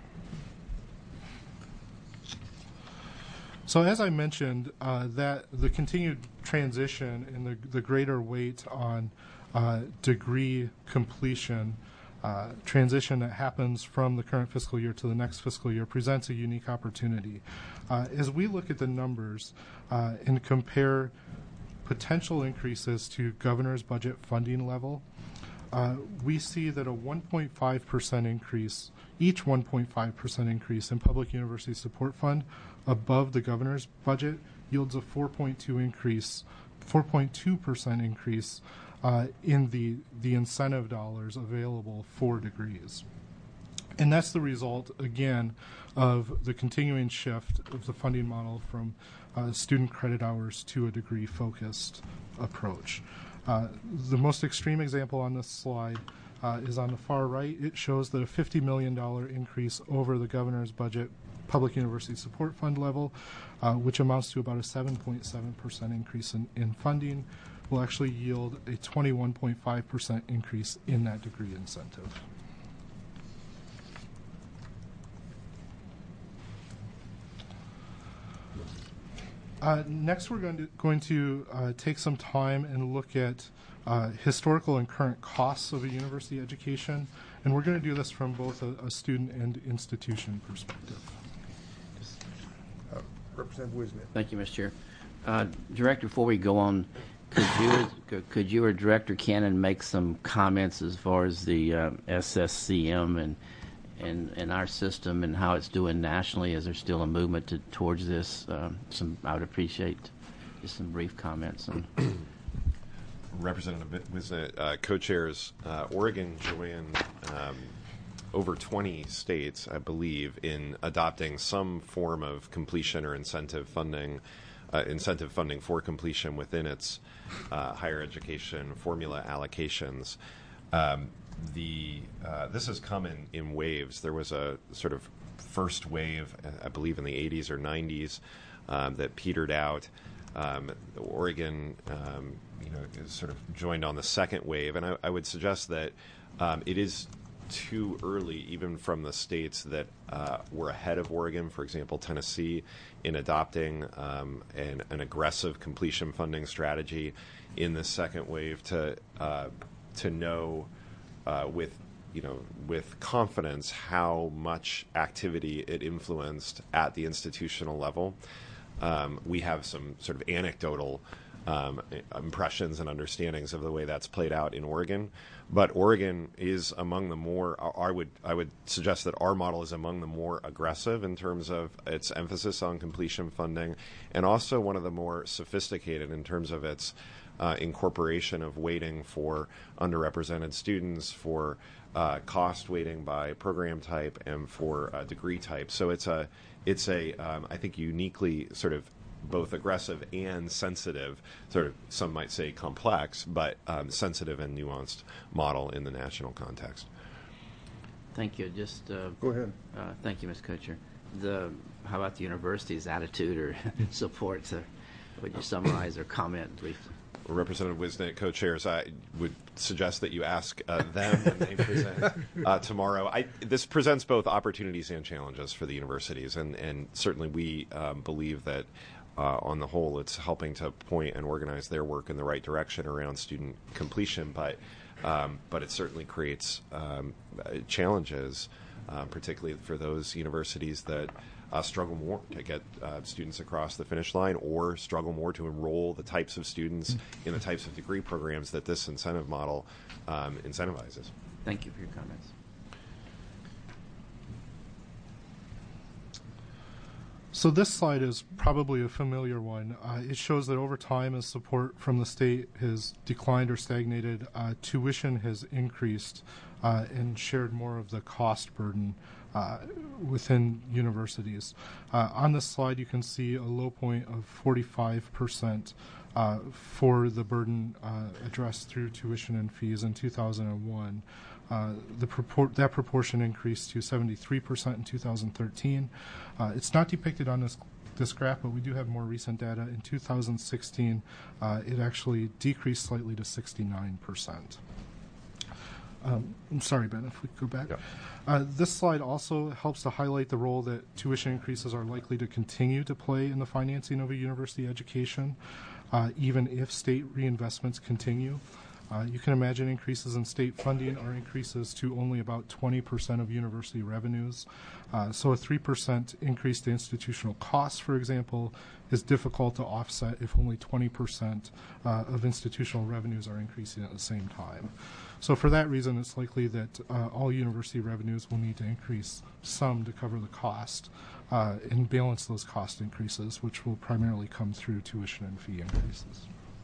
So as I mentioned, uh, that the continued transition and the, the greater weight on uh, degree completion uh, transition that happens from the current fiscal year to the next fiscal year presents a unique opportunity. Uh, as we look at the numbers uh, and compare potential increases to governor's budget funding level, uh, we see that a one point five percent increase, each one point five percent increase in Public University Support Fund above the governor's budget yields a four point two increase, four point two percent increase uh, in the the incentive dollars available for degrees. And that's the result, again, of the continuing shift of the funding model from uh, student credit hours to a degree-focused approach. Uh, the most extreme example on this slide uh, is on the far right. It shows that a fifty million dollars increase over the governor's budget Public University Support Fund level, uh, which amounts to about a seven point seven percent increase in, in funding, will actually yield a twenty-one point five percent increase in that degree incentive. Uh, next, we're going to, going to uh, take some time and look at uh, historical and current costs of a university education, and we're going to do this from both a, a student and institution perspective. Uh, Representative Wisnet. Thank you, Mister Chair. Uh, Director, before we go on, could you, could you or Director Cannon make some comments as far as the uh, S S C M and And, and our system and how it's doing nationally? Is there still a movement to, towards this? Um, some I would appreciate just some brief comments. On. Representative Wisnet, uh, co-chairs, uh, Oregon joined um, over twenty states, I believe, in adopting some form of completion or incentive funding, uh, incentive funding for completion within its uh, higher education formula allocations. Um, The uh, this has come in, in waves. There was a sort of first wave, I believe, in the eighties or nineties um, that petered out. Um, Oregon, um, you know, is sort of joined on the second wave, and I, I would suggest that um, it is too early, even from the states that uh, were ahead of Oregon, for example, Tennessee, in adopting um, an, an aggressive completion funding strategy in the second wave to uh, to know. Uh, with you know with confidence how much activity it influenced at the institutional level. Um, we have some sort of anecdotal um, impressions and understandings of the way that's played out in Oregon, but Oregon is among the more. I would I would suggest that our model is among the more aggressive in terms of its emphasis on completion funding, and also one of the more sophisticated in terms of its Uh, incorporation of weighting for underrepresented students, for uh, cost weighting by program type, and for uh, degree type. So it's a, it's a, um, I think, uniquely sort of both aggressive and sensitive, sort of some might say complex, but um, sensitive and nuanced model in the national context. Thank you. Just uh, go ahead. Uh, thank you, Miz Co-Chair. The how about the university's attitude or support? To, would you summarize or comment, please? Representative Wisnet, co-chairs, I would suggest that you ask uh, them when they present uh, tomorrow. I, this presents both opportunities and challenges for the universities, and, and certainly we um, believe that uh, on the whole it's helping to point and organize their work in the right direction around student completion, but um, but it certainly creates um, challenges, uh, particularly for those universities that uh, struggle more to get uh, students across the finish line, or struggle more to enroll the types of students in the types of degree programs that this incentive model um, incentivizes. Thank you for your comments. So this slide is probably a familiar one. Uh, it shows that over time, as support from the state has declined or stagnated, uh, tuition has increased uh, and shared more of the cost burden uh, within universities. Uh, on this slide, you can see a low point of forty-five percent uh, for the burden uh, addressed through tuition and fees in two thousand one. Uh, the propor- that proportion increased to seventy-three percent in two thousand thirteen. Uh, it's not depicted on this this graph, but we do have more recent data. In two thousand sixteen, uh, it actually decreased slightly to sixty-nine percent. Um, I'm sorry, Ben, if we could go back. Yep. Uh, this slide also helps to highlight the role that tuition increases are likely to continue to play in the financing of a university education, uh, even if state reinvestments continue. Uh, you can imagine increases in state funding are increases to only about twenty percent of university revenues. Uh, so a three percent increase to institutional costs, for example, is difficult to offset if only twenty percent uh, of institutional revenues are increasing at the same time. So for that reason, it's likely that uh, all university revenues will need to increase some to cover the cost uh, and balance those cost increases, which will primarily come through tuition and fee increases.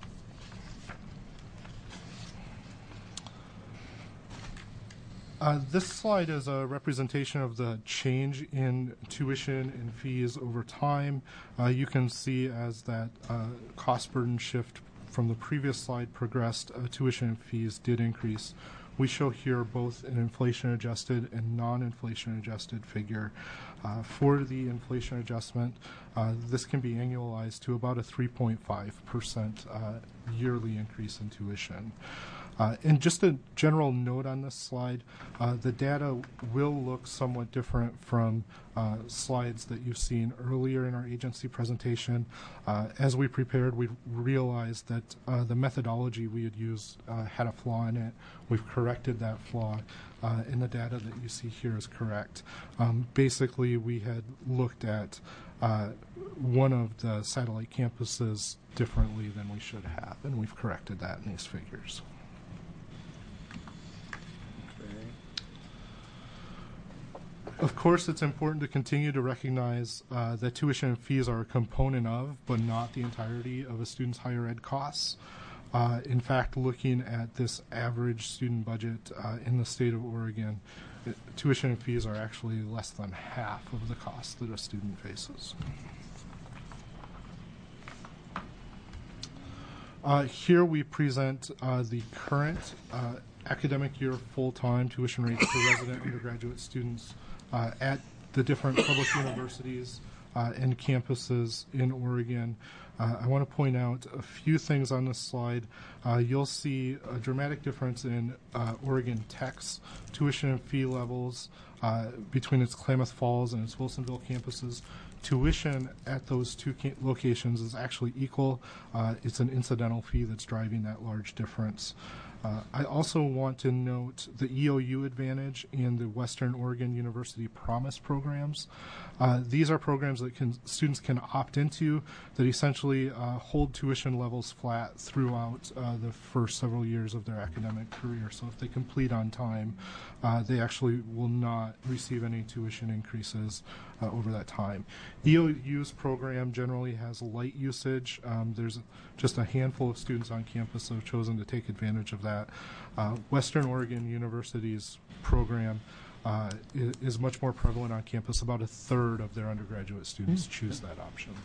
Uh, this slide is a representation of the change in tuition and fees over time. Uh, you can see as that uh, cost burden shift from the previous slide progressed, uh, tuition and fees did increase. We show here both an inflation-adjusted and non-inflation adjusted figure. Uh, for the inflation adjustment, uh, this can be annualized to about a three point five percent uh, yearly increase in tuition. Uh, and just a general note on this slide, uh, the data will look somewhat different from uh, slides that you've seen earlier in our agency presentation. Uh, as we prepared, we realized that uh, the methodology we had used uh, had a flaw in it. We've corrected that flaw, uh, and the data that you see here is correct. Um, basically, we had looked at uh, one of the satellite campuses differently than we should have, and we've corrected that in these figures. Of course, it's important to continue to recognize uh, that tuition and fees are a component of, but not the entirety of a student's higher ed costs. Uh, in fact, looking at this average student budget uh, in the state of Oregon, it, tuition and fees are actually less than half of the cost that a student faces. Uh, here we present uh, the current uh, academic year full-time tuition rates for resident undergraduate students Uh, at the different public universities uh, and campuses in Oregon. Uh, I want to point out a few things on this slide. Uh, you'll see a dramatic difference in uh, Oregon Tech's tuition and fee levels uh, between its Klamath Falls and its Wilsonville campuses. Tuition at those two ca- locations is actually equal. Uh, it's an incidental fee that's driving that large difference. Uh, I also want to note the E O U Advantage and the Western Oregon University Promise programs. Uh, these are programs that can, students can opt into that essentially uh, hold tuition levels flat throughout uh, the first several years of their academic career. So if they complete on time, uh, they actually will not receive any tuition increases uh, over that time. E O U's program generally has light usage. Um, there's just a handful of students on campus that have chosen to take advantage of that. Uh, Western Oregon University's program uh, is, is much more prevalent on campus. About a third of their undergraduate students mm-hmm. choose that option.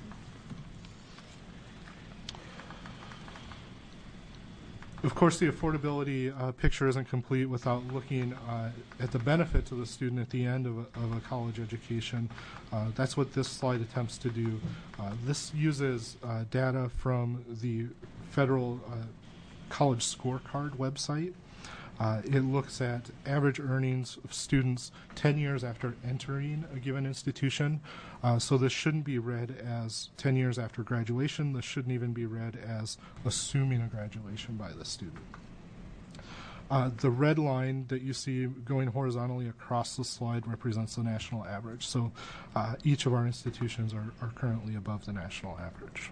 Of course, the affordability uh, picture isn't complete without looking uh, at the benefit to the student at the end of a, of a college education. Uh, that's what this slide attempts to do. Uh, this uses uh, data from the federal uh, college scorecard website. Uh, it looks at average earnings of students ten years after entering a given institution. Uh, so this shouldn't be read as ten years after graduation. This shouldn't even be read as assuming a graduation by the student. Uh, the red line that you see going horizontally across the slide represents the national average. So uh, each of our institutions are, are currently above the national average.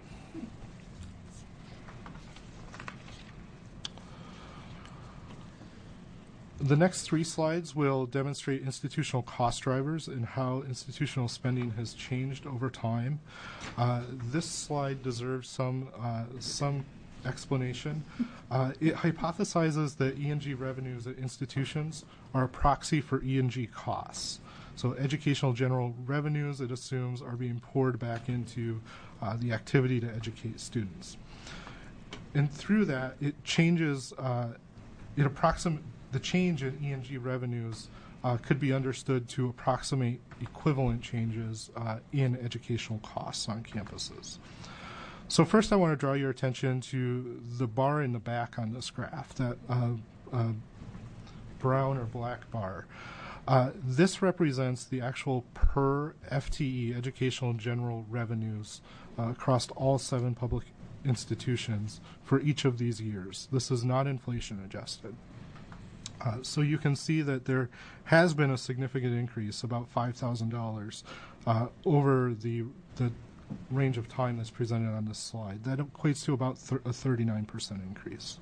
The next three slides will demonstrate institutional cost drivers and how institutional spending has changed over time. Uh, this slide deserves some uh, some explanation. Uh, it hypothesizes that E and G revenues at institutions are a proxy for E and G costs. So educational general revenues, it assumes, are being poured back into uh, the activity to educate students. And through that, it changes, uh, it approximates, the change in E and G revenues uh, could be understood to approximate equivalent changes uh, in educational costs on campuses. So first I want to draw your attention to the bar in the back on this graph, that uh, uh, brown or black bar. Uh, this represents the actual per F T E educational general revenues uh, across all seven public institutions for each of these years. This is not inflation adjusted. Uh, so you can see that there has been a significant increase, about five thousand dollars, uh, over the the range of time that's presented on this slide. That equates to about th- a thirty-nine percent increase.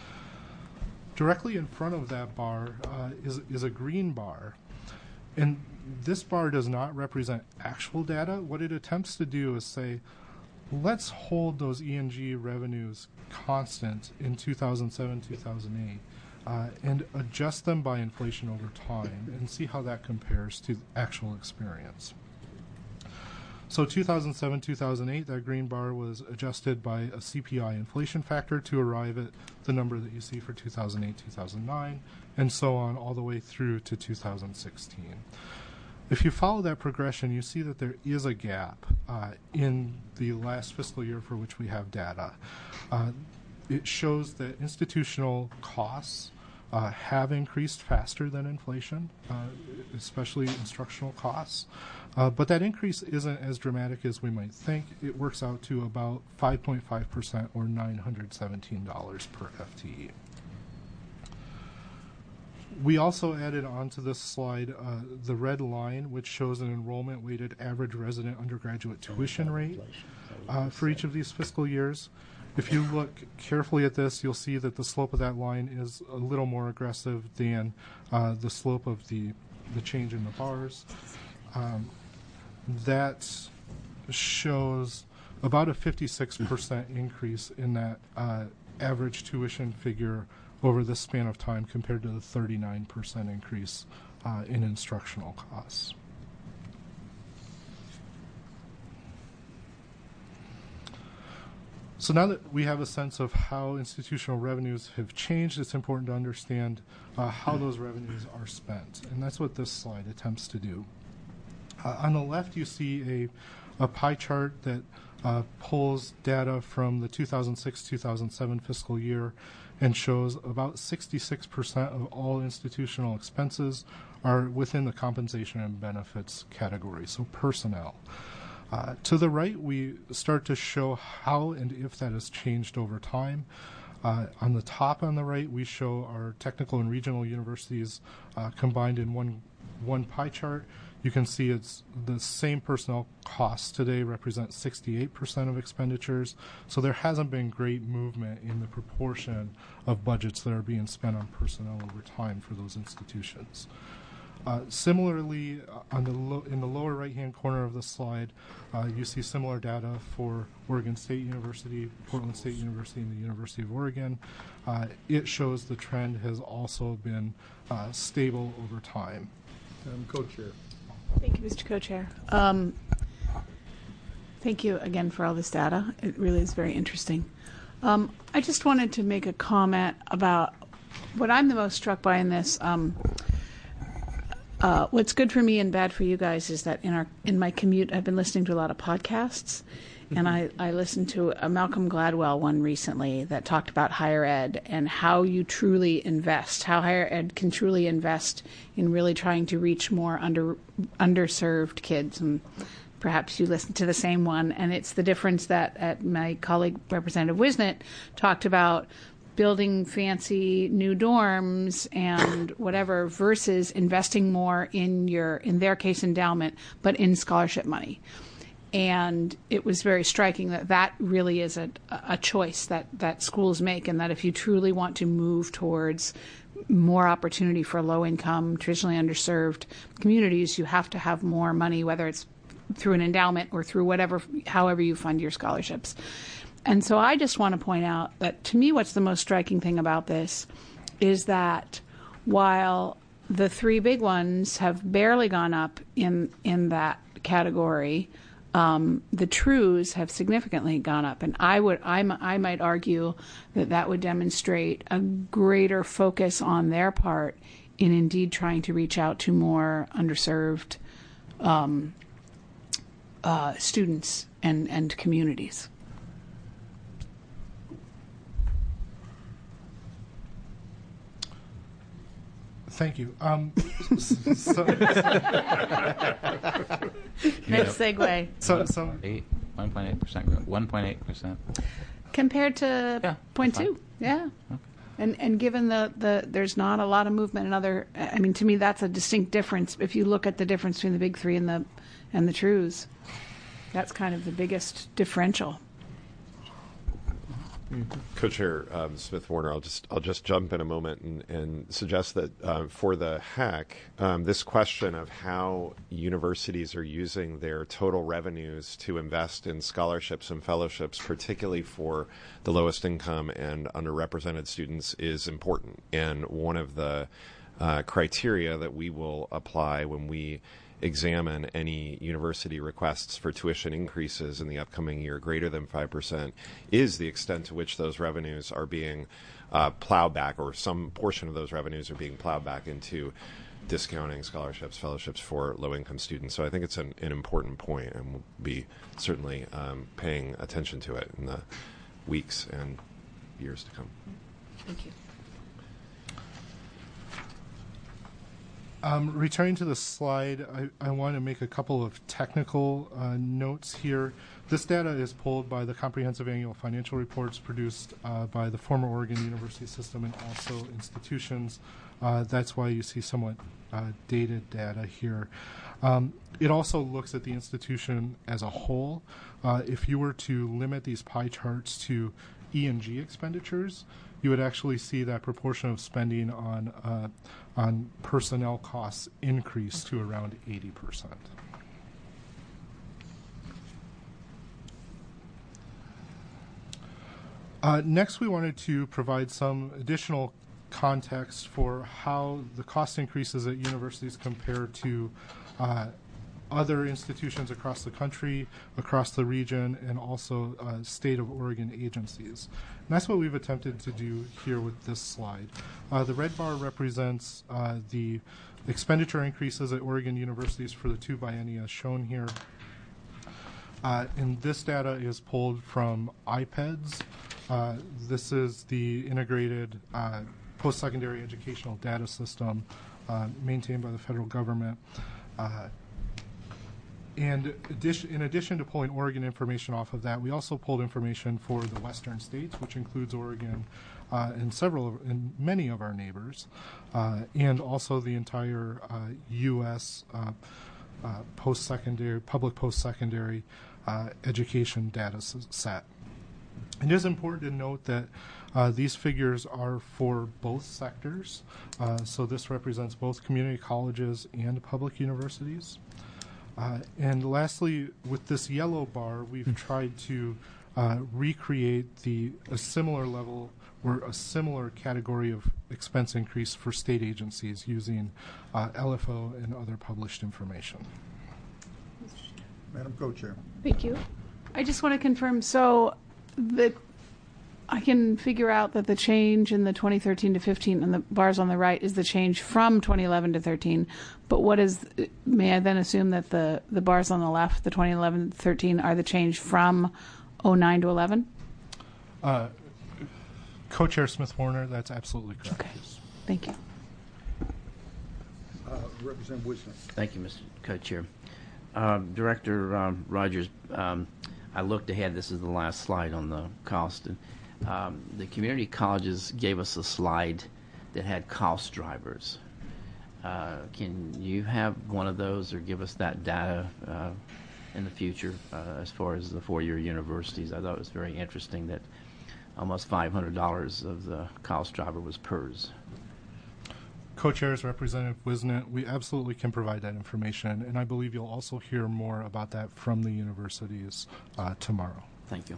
Directly in front of that bar uh, is, is a green bar. And this bar does not represent actual data. What it attempts to do is say, let's hold those E and G revenues constant in two thousand seven, two thousand eight. Uh, and adjust them by inflation over time and see how that compares to actual experience. So two thousand seven, two thousand eight, that green bar was adjusted by a C P I inflation factor to arrive at the number that you see for two thousand eight, two thousand nine, and so on all the way through to two thousand sixteen. If you follow that progression, you see that there is a gap uh, in the last fiscal year for which we have data. Uh, It shows that institutional costs uh, have increased faster than inflation, uh, especially instructional costs. Uh, but that increase isn't as dramatic as we might think. It works out to about five point five percent or nine hundred seventeen dollars per F T E. We also added onto this slide uh, the red line, which shows an enrollment-weighted average resident undergraduate tuition rate uh, for each of these fiscal years. If you look carefully at this, you'll see that the slope of that line is a little more aggressive than uh, the slope of the, the change in the bars. Um, that shows about a fifty-six percent increase in that uh, average tuition figure over this span of time compared to the thirty-nine percent increase uh, in instructional costs. So now that we have a sense of how institutional revenues have changed, it's important to understand uh, how those revenues are spent. And that's what this slide attempts to do. Uh, on the left, you see a, a pie chart that uh, pulls data from the two thousand six, two thousand seven fiscal year and shows about sixty-six percent of all institutional expenses are within the compensation and benefits category, so personnel. Uh, to the right, we start to show how and if that has changed over time. Uh, on the top on the right, we show our technical and regional universities uh, combined in one one pie chart. You can see it's the same personnel costs today represent sixty-eight percent of expenditures. So there hasn't been great movement in the proportion of budgets that are being spent on personnel over time for those institutions. Uh, similarly, uh, on the lo- in the lower right-hand corner of the slide, uh, you see similar data for Oregon State University, Portland State University, and the University of Oregon. Uh, it shows the trend has also been uh, stable over time. Um, Co-Chair. Thank you, Mister Co-Chair. Um, thank you again for all this data. It really is very interesting. Um, I just wanted to make a comment about what I'm the most struck by in this. Um, Uh, what's good for me and bad for you guys is that in our in my commute, I've been listening to a lot of podcasts, mm-hmm. and I, I listened to a Malcolm Gladwell one recently that talked about higher ed and how you truly invest, how higher ed can truly invest in really trying to reach more under underserved kids. And perhaps you listened to the same one, and it's the difference that at my colleague Representative Wisnett talked about building fancy new dorms and whatever versus investing more in your, in their case, endowment, but in scholarship money. And it was very striking that that really is a, a choice that, that schools make, and that if you truly want to move towards more opportunity for low-income, traditionally underserved communities, you have to have more money, whether it's through an endowment or through whatever, however you fund your scholarships. And so I just want to point out that to me what's the most striking thing about this is that while the three big ones have barely gone up in in that category, um, the trues have significantly gone up. And I would I, I might argue that that would demonstrate a greater focus on their part in indeed trying to reach out to more underserved um, uh, students and, and communities. Thank you. Um, so, Next segue. So, so eight, one point eight percent growth, one point eight percent. Compared to Yeah, point that's two, yeah. And and given the, the there's not a lot of movement in other, I mean, to me that's a distinct difference. If you look at the difference between the big three and the and the trues, that's kind of the biggest differential. Co-Chair um, Smith Warner, I'll just I'll just jump in a moment and, and suggest that um, for the hack, um, this question of how universities are using their total revenues to invest in scholarships and fellowships, particularly for the lowest income and underrepresented students, is important. And one of the uh, criteria that we will apply when we examine any university requests for tuition increases in the upcoming year greater than five percent is the extent to which those revenues are being uh, plowed back, or some portion of those revenues are being plowed back into discounting scholarships, fellowships for low-income students. So I think it's an, an important point, and we'll be certainly um, paying attention to it in the weeks and years to come. Thank you. Um, returning to the slide, I, I want to make a couple of technical uh, notes here. This data is pulled by the comprehensive annual financial reports produced uh, by the former Oregon University System and also institutions. Uh, that's why you see somewhat uh, dated data here. Um, it also looks at the institution as a whole. Uh, if you were to limit these pie charts to E and G expenditures, you would actually see that proportion of spending on uh, on personnel costs increase to around eighty percent. Uh, next, we wanted to provide some additional context for how the cost increases at universities compare to uh, other institutions across the country, across the region, and also uh, state of Oregon agencies. And that's what we've attempted to do here with this slide. Uh, the red bar represents uh, the expenditure increases at Oregon universities for the two biennia shown here. Uh, and this data is pulled from I P E D S. Uh, this is the integrated uh, post-secondary educational data system uh, maintained by the federal government. Uh, And addition, in addition to pulling Oregon information off of that, we also pulled information for the western states, which includes Oregon uh, and several, of, and many of our neighbors, uh, and also the entire uh, U S uh, uh, post-secondary, public post-secondary uh, education data s- set. It is important to note that uh, these figures are for both sectors, uh, so this represents both community colleges and public universities. Uh, and lastly, with this yellow bar, we've tried to uh, recreate the a similar level or a similar category of expense increase for state agencies using uh, L F O and other published information. Madam Co-Chair. Thank you. I just want to confirm, so the I can figure out that the change in the twenty thirteen to fifteen and the bars on the right is the change from twenty eleven to thirteen. But what is, may I then assume that the, the bars on the left, the twenty eleven to thirteen, are the change from oh nine to eleven? Uh, Co-Chair Smith Warner, that's absolutely correct. Okay. Thank you. Uh, Representative Wisner. Thank you, Mister Co-Chair. Uh, Director um, Rogers, um, I looked ahead. This is the last slide on the cost. And Um, the community colleges gave us a slide that had cost drivers. Uh, can you have one of those or give us that data uh, in the future uh, as far as the four-year universities? I thought it was very interesting that almost five hundred dollars of the cost driver was P E R S. Co-chairs, Representative Wisnett, we absolutely can provide that information, and I believe you'll also hear more about that from the universities uh, tomorrow. Thank you.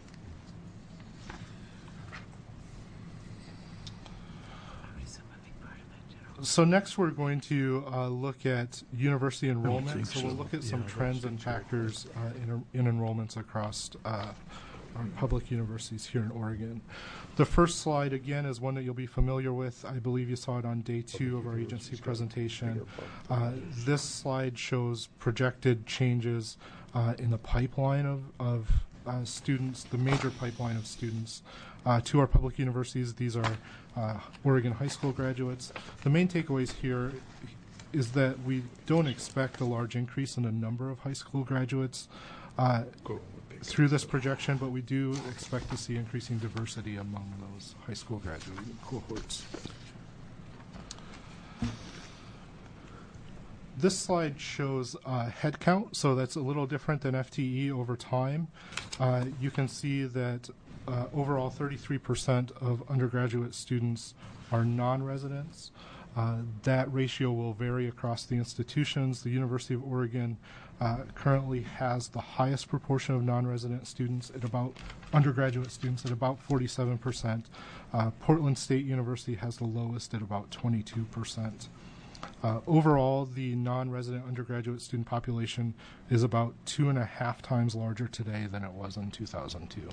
So next we're going to uh, look at university enrollment. So we'll look at some trends and factors uh, in, in enrollments across uh, our public universities here in Oregon. The first slide, again, is one that you'll be familiar with. I believe you saw it on day two of our agency presentation. Uh, this slide shows projected changes uh, in the pipeline of, of uh, students, the major pipeline of students uh, to our public universities. These are uh, Oregon high school graduates. The main takeaways here is that we don't expect a large increase in the number of high school graduates uh, through this projection, but we do expect to see increasing diversity among those high school graduating cohorts. This slide shows uh, head count, so that's a little different than F T E over time. Uh, you can see that uh, overall thirty-three percent of undergraduate students are non-residents. Uh, that ratio will vary across the institutions. The University of Oregon uh, currently has the highest proportion of non-resident students at about undergraduate students at about forty-seven percent. Uh, Portland State University has the lowest at about twenty-two percent. Uh, overall, the non-resident undergraduate student population is about two and a half times larger today than it was in two thousand two.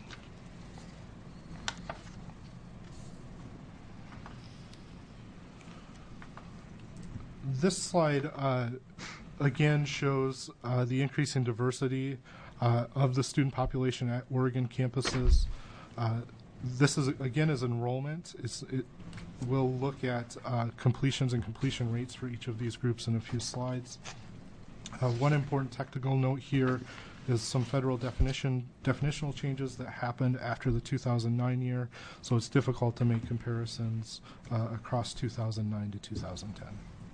This slide uh, again shows uh, the increase in diversity uh, of the student population at Oregon campuses. Uh, this is again is enrollment. It's, it, we'll look at uh, completions and completion rates for each of these groups in a few slides. Uh, one important technical note here is some federal definition definitional changes that happened after the two thousand nine year, so it's difficult to make comparisons uh, across two thousand nine to two thousand ten.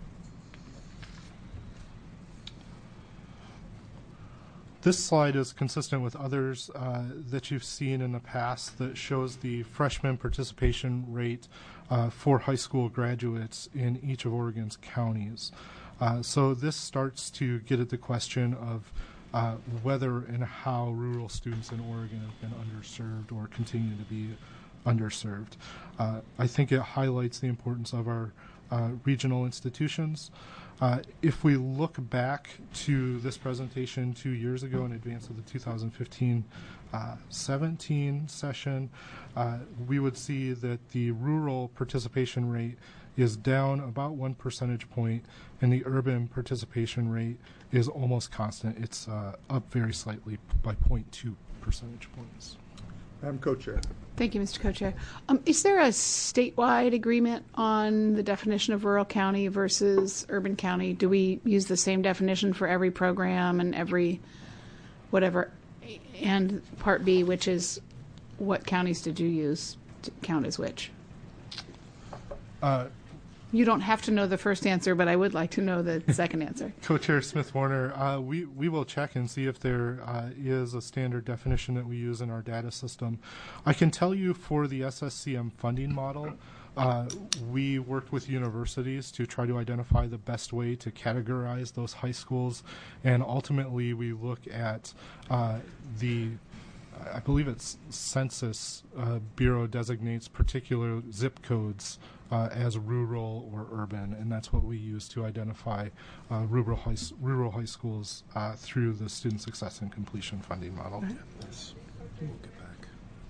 This slide is consistent with others uh, that you've seen in the past that shows the freshman participation rate uh, for high school graduates in each of Oregon's counties. Uh, so this starts to get at the question of uh, whether and how rural students in Oregon have been underserved or continue to be underserved. Uh, I think it highlights the importance of our uh, regional institutions. Uh, if we look back to this presentation two years ago in advance of the two thousand fifteen seventeen session, uh, we would see that the rural participation rate is down about one percentage point, and the urban participation rate is almost constant. It's uh, up very slightly by zero point two percentage points. Madam Co-Chair. Thank you, Mister Co-Chair. Um, is there a statewide agreement on the definition of rural county versus urban county? Do we use the same definition for every program and every whatever? And Part B, which is what counties did you use to count as which? Uh, You don't have to know the first answer, but I would like to know the second answer. Co-Chair Smith-Warner, uh, we, we will check and see if there uh, is a standard definition that we use in our data system. I can tell you for the S S C M funding model, uh, we worked with universities to try to identify the best way to categorize those high schools, and ultimately we look at uh, the I believe it's Census uh, Bureau designates particular zip codes uh, as rural or urban, and that's what we use to identify uh, rural high rural high schools uh, through the Student Success and Completion Funding Model. We'll get back.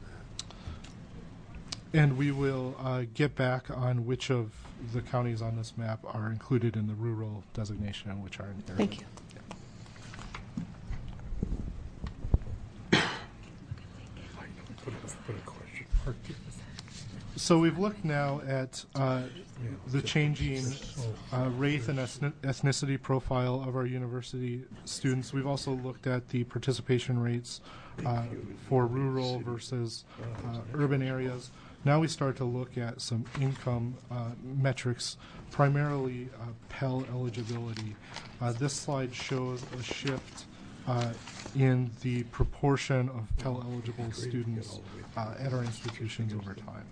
And we will uh, get back on which of the counties on this map are included in the rural designation and which are in urban. Thank you. So we've looked now at uh, the changing uh, race and ethnicity profile of our university students. We've also looked at the participation rates uh, for rural versus uh, urban areas. Now we start to look at some income uh, metrics, primarily uh, Pell eligibility. Uh, this slide shows a shift uh, in the proportion of Pell eligible students uh, at our institutions over time.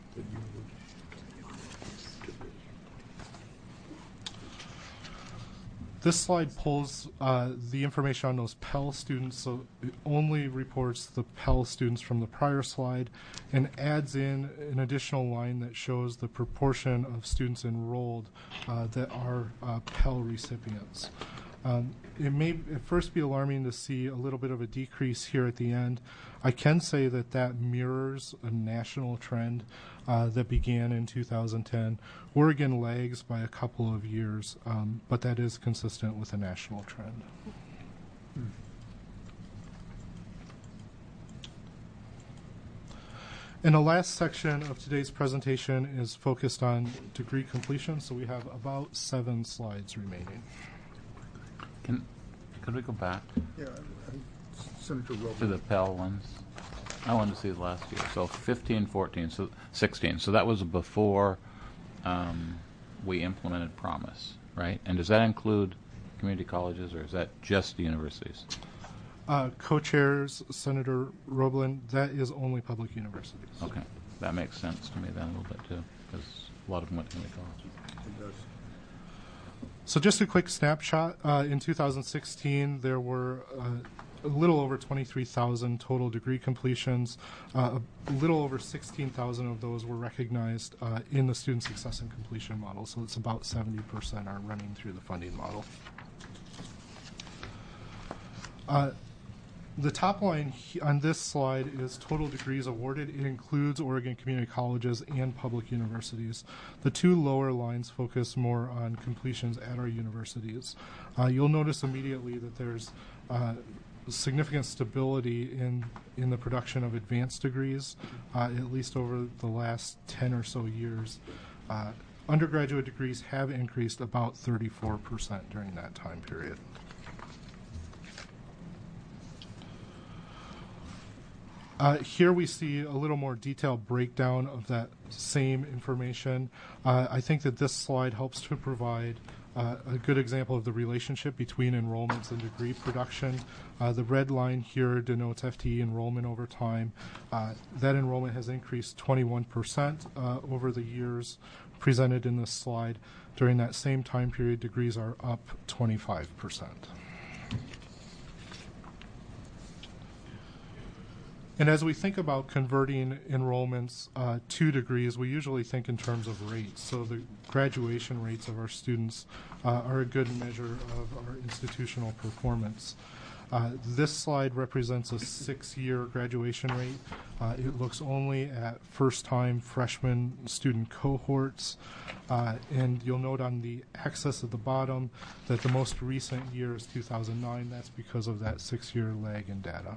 This slide pulls uh, the information on those Pell students, so it only reports the Pell students from the prior slide and adds in an additional line that shows the proportion of students enrolled uh, that are uh, Pell recipients. Um, it may at first be alarming to see a little bit of a decrease here at the end. I can say that that mirrors a national trend uh, that began in two thousand ten. Oregon lags by a couple of years, um, but that is consistent with a national trend. Hmm. And the last section of today's presentation is focused on degree completion, so we have about seven slides remaining. Can could we go back Yeah, Senator Robles. to the Pell ones? I wanted to see the last year. So fifteen, fourteen, so sixteen. So that was before um, we implemented Promise, right? And does that include community colleges, or is that just the universities? Uh, co-chairs, Senator Roblin, that is only public universities. Okay, that makes sense to me then a little bit too, because a lot of them went to community college. It does. So just a quick snapshot. Uh, in two thousand sixteen, there were uh, a little over twenty-three thousand total degree completions. Uh, a little over sixteen thousand of those were recognized uh, in the student success and completion model. So it's about seventy percent are running through the funding model. Uh, The top line he- on this slide is total degrees awarded. It includes Oregon community colleges and public universities. The two lower lines focus more on completions at our universities. Uh, you'll notice immediately that there's uh, significant stability in in the production of advanced degrees, uh, at least over the last ten or so years. Uh, undergraduate degrees have increased about thirty-four percent during that time period. Uh, here we see a little more detailed breakdown of that same information. Uh, I think that this slide helps to provide uh, a good example of the relationship between enrollments and degree production. Uh, the red line here denotes F T E enrollment over time. Uh, that enrollment has increased twenty-one percent uh, over the years presented in this slide. During that same time period, degrees are up twenty-five percent. And as we think about converting enrollments uh, to degrees, we usually think in terms of rates. So the graduation rates of our students uh, are a good measure of our institutional performance. Uh, this slide represents a six-year graduation rate. Uh, it looks only at first-time freshman student cohorts. Uh, and you'll note on the axis at the bottom that the most recent year is two thousand nine. That's because of that six-year lag in data.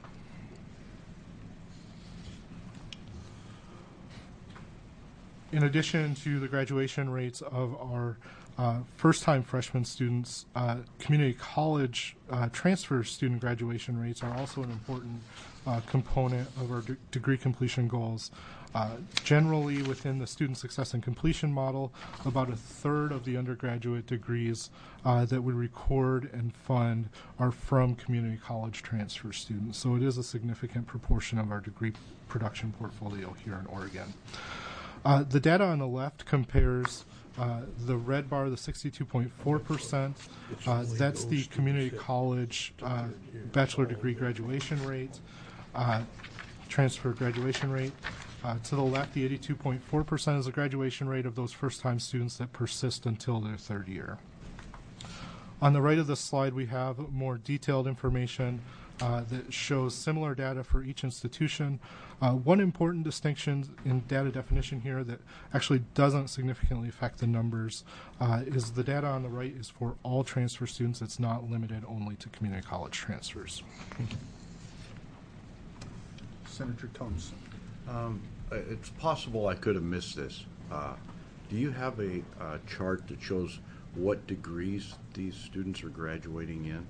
In addition to the graduation rates of our uh, first-time freshman students, uh, community college uh, transfer student graduation rates are also an important uh, component of our de- degree completion goals. Uh, generally, within the student success and completion model, about a third of the undergraduate degrees uh, that we record and fund are from community college transfer students. So it is a significant proportion of our degree production portfolio here in Oregon. Uh, the data on the left compares uh, the red bar, the sixty-two point four percent. Uh, that's the community college uh, bachelor degree graduation rate, uh, transfer graduation rate. Uh, to the left, the eighty-two point four percent is the graduation rate of those first-time students that persist until their third year. On the right of the slide, we have more detailed information uh, that shows similar data for each institution. Uh, one important distinction in data definition here that actually doesn't significantly affect the numbers uh, is the data on the right is for all transfer students. It's not limited only to community college transfers. Senator Thompson. Um, it's possible I could have missed this. Uh, Do you have a uh, chart that shows what degrees these students are graduating in?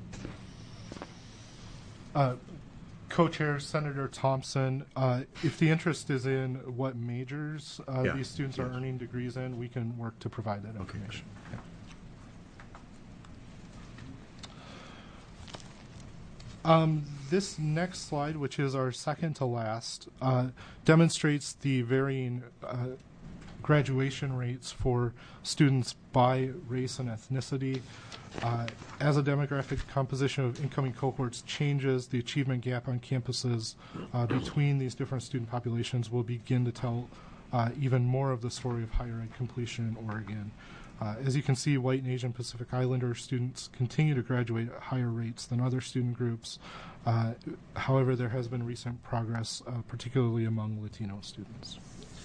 Uh, Co-Chair Senator Thompson, uh, if the interest is in what majors uh, Yeah, these students yes. are earning degrees in, we can work to provide that information. Yeah. Um, this next slide, which is our second to last, uh, demonstrates the varying uh, graduation rates for students by race and ethnicity. Uh, as a demographic composition of incoming cohorts changes, the achievement gap on campuses uh, between these different student populations will begin to tell uh, even more of the story of higher ed completion in Oregon. Uh, as you can see, white and Asian Pacific Islander students continue to graduate at higher rates than other student groups. Uh, however, there has been recent progress, uh, particularly among Latino students.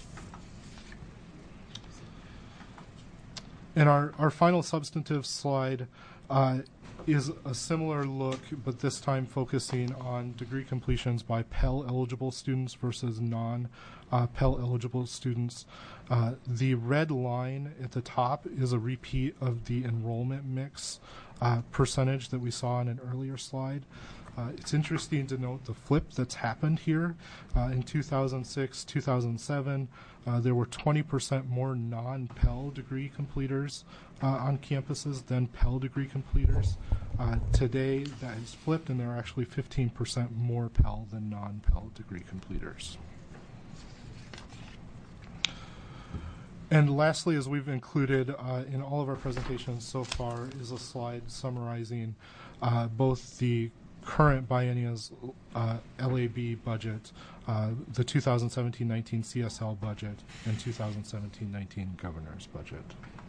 And our, our final substantive slide uh, is a similar look, but this time focusing on degree completions by Pell eligible students versus non uh, Pell eligible students. Uh, the red line at the top is a repeat of the enrollment mix uh, percentage that we saw in an earlier slide. Uh, it's interesting to note the flip that's happened here. Uh, in two thousand six, two thousand seven, uh, there were twenty percent more non-Pell degree completers uh, on campuses than Pell degree completers. Uh, today, that has flipped, and there are actually fifteen percent more Pell than non-Pell degree completers. And lastly, as we've included uh, in all of our presentations so far, is a slide summarizing uh, both the current biennial's uh, L A B budget, uh, the two thousand seventeen nineteen C S L budget, and two thousand seventeen nineteen governor's budget.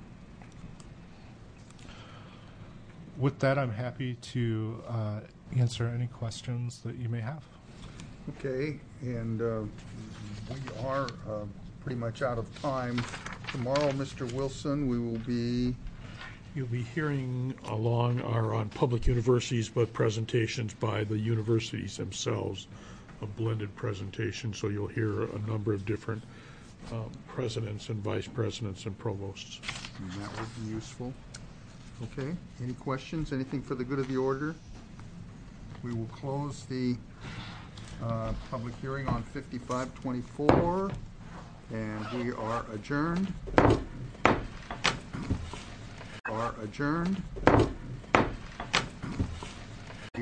With that, I'm happy to uh, answer any questions that you may have. Okay, and uh, we are uh, pretty much out of time. Tomorrow, Mister Wilson, we will be You'll be hearing along our on public universities, but presentations by the universities themselves, a blended presentation. So you'll hear a number of different um, presidents and vice presidents and provosts. And that would be useful. Okay, any questions? Anything for the good of the order? We will close the uh, public hearing on fifty-five twenty-four, and we are adjourned. Are adjourned.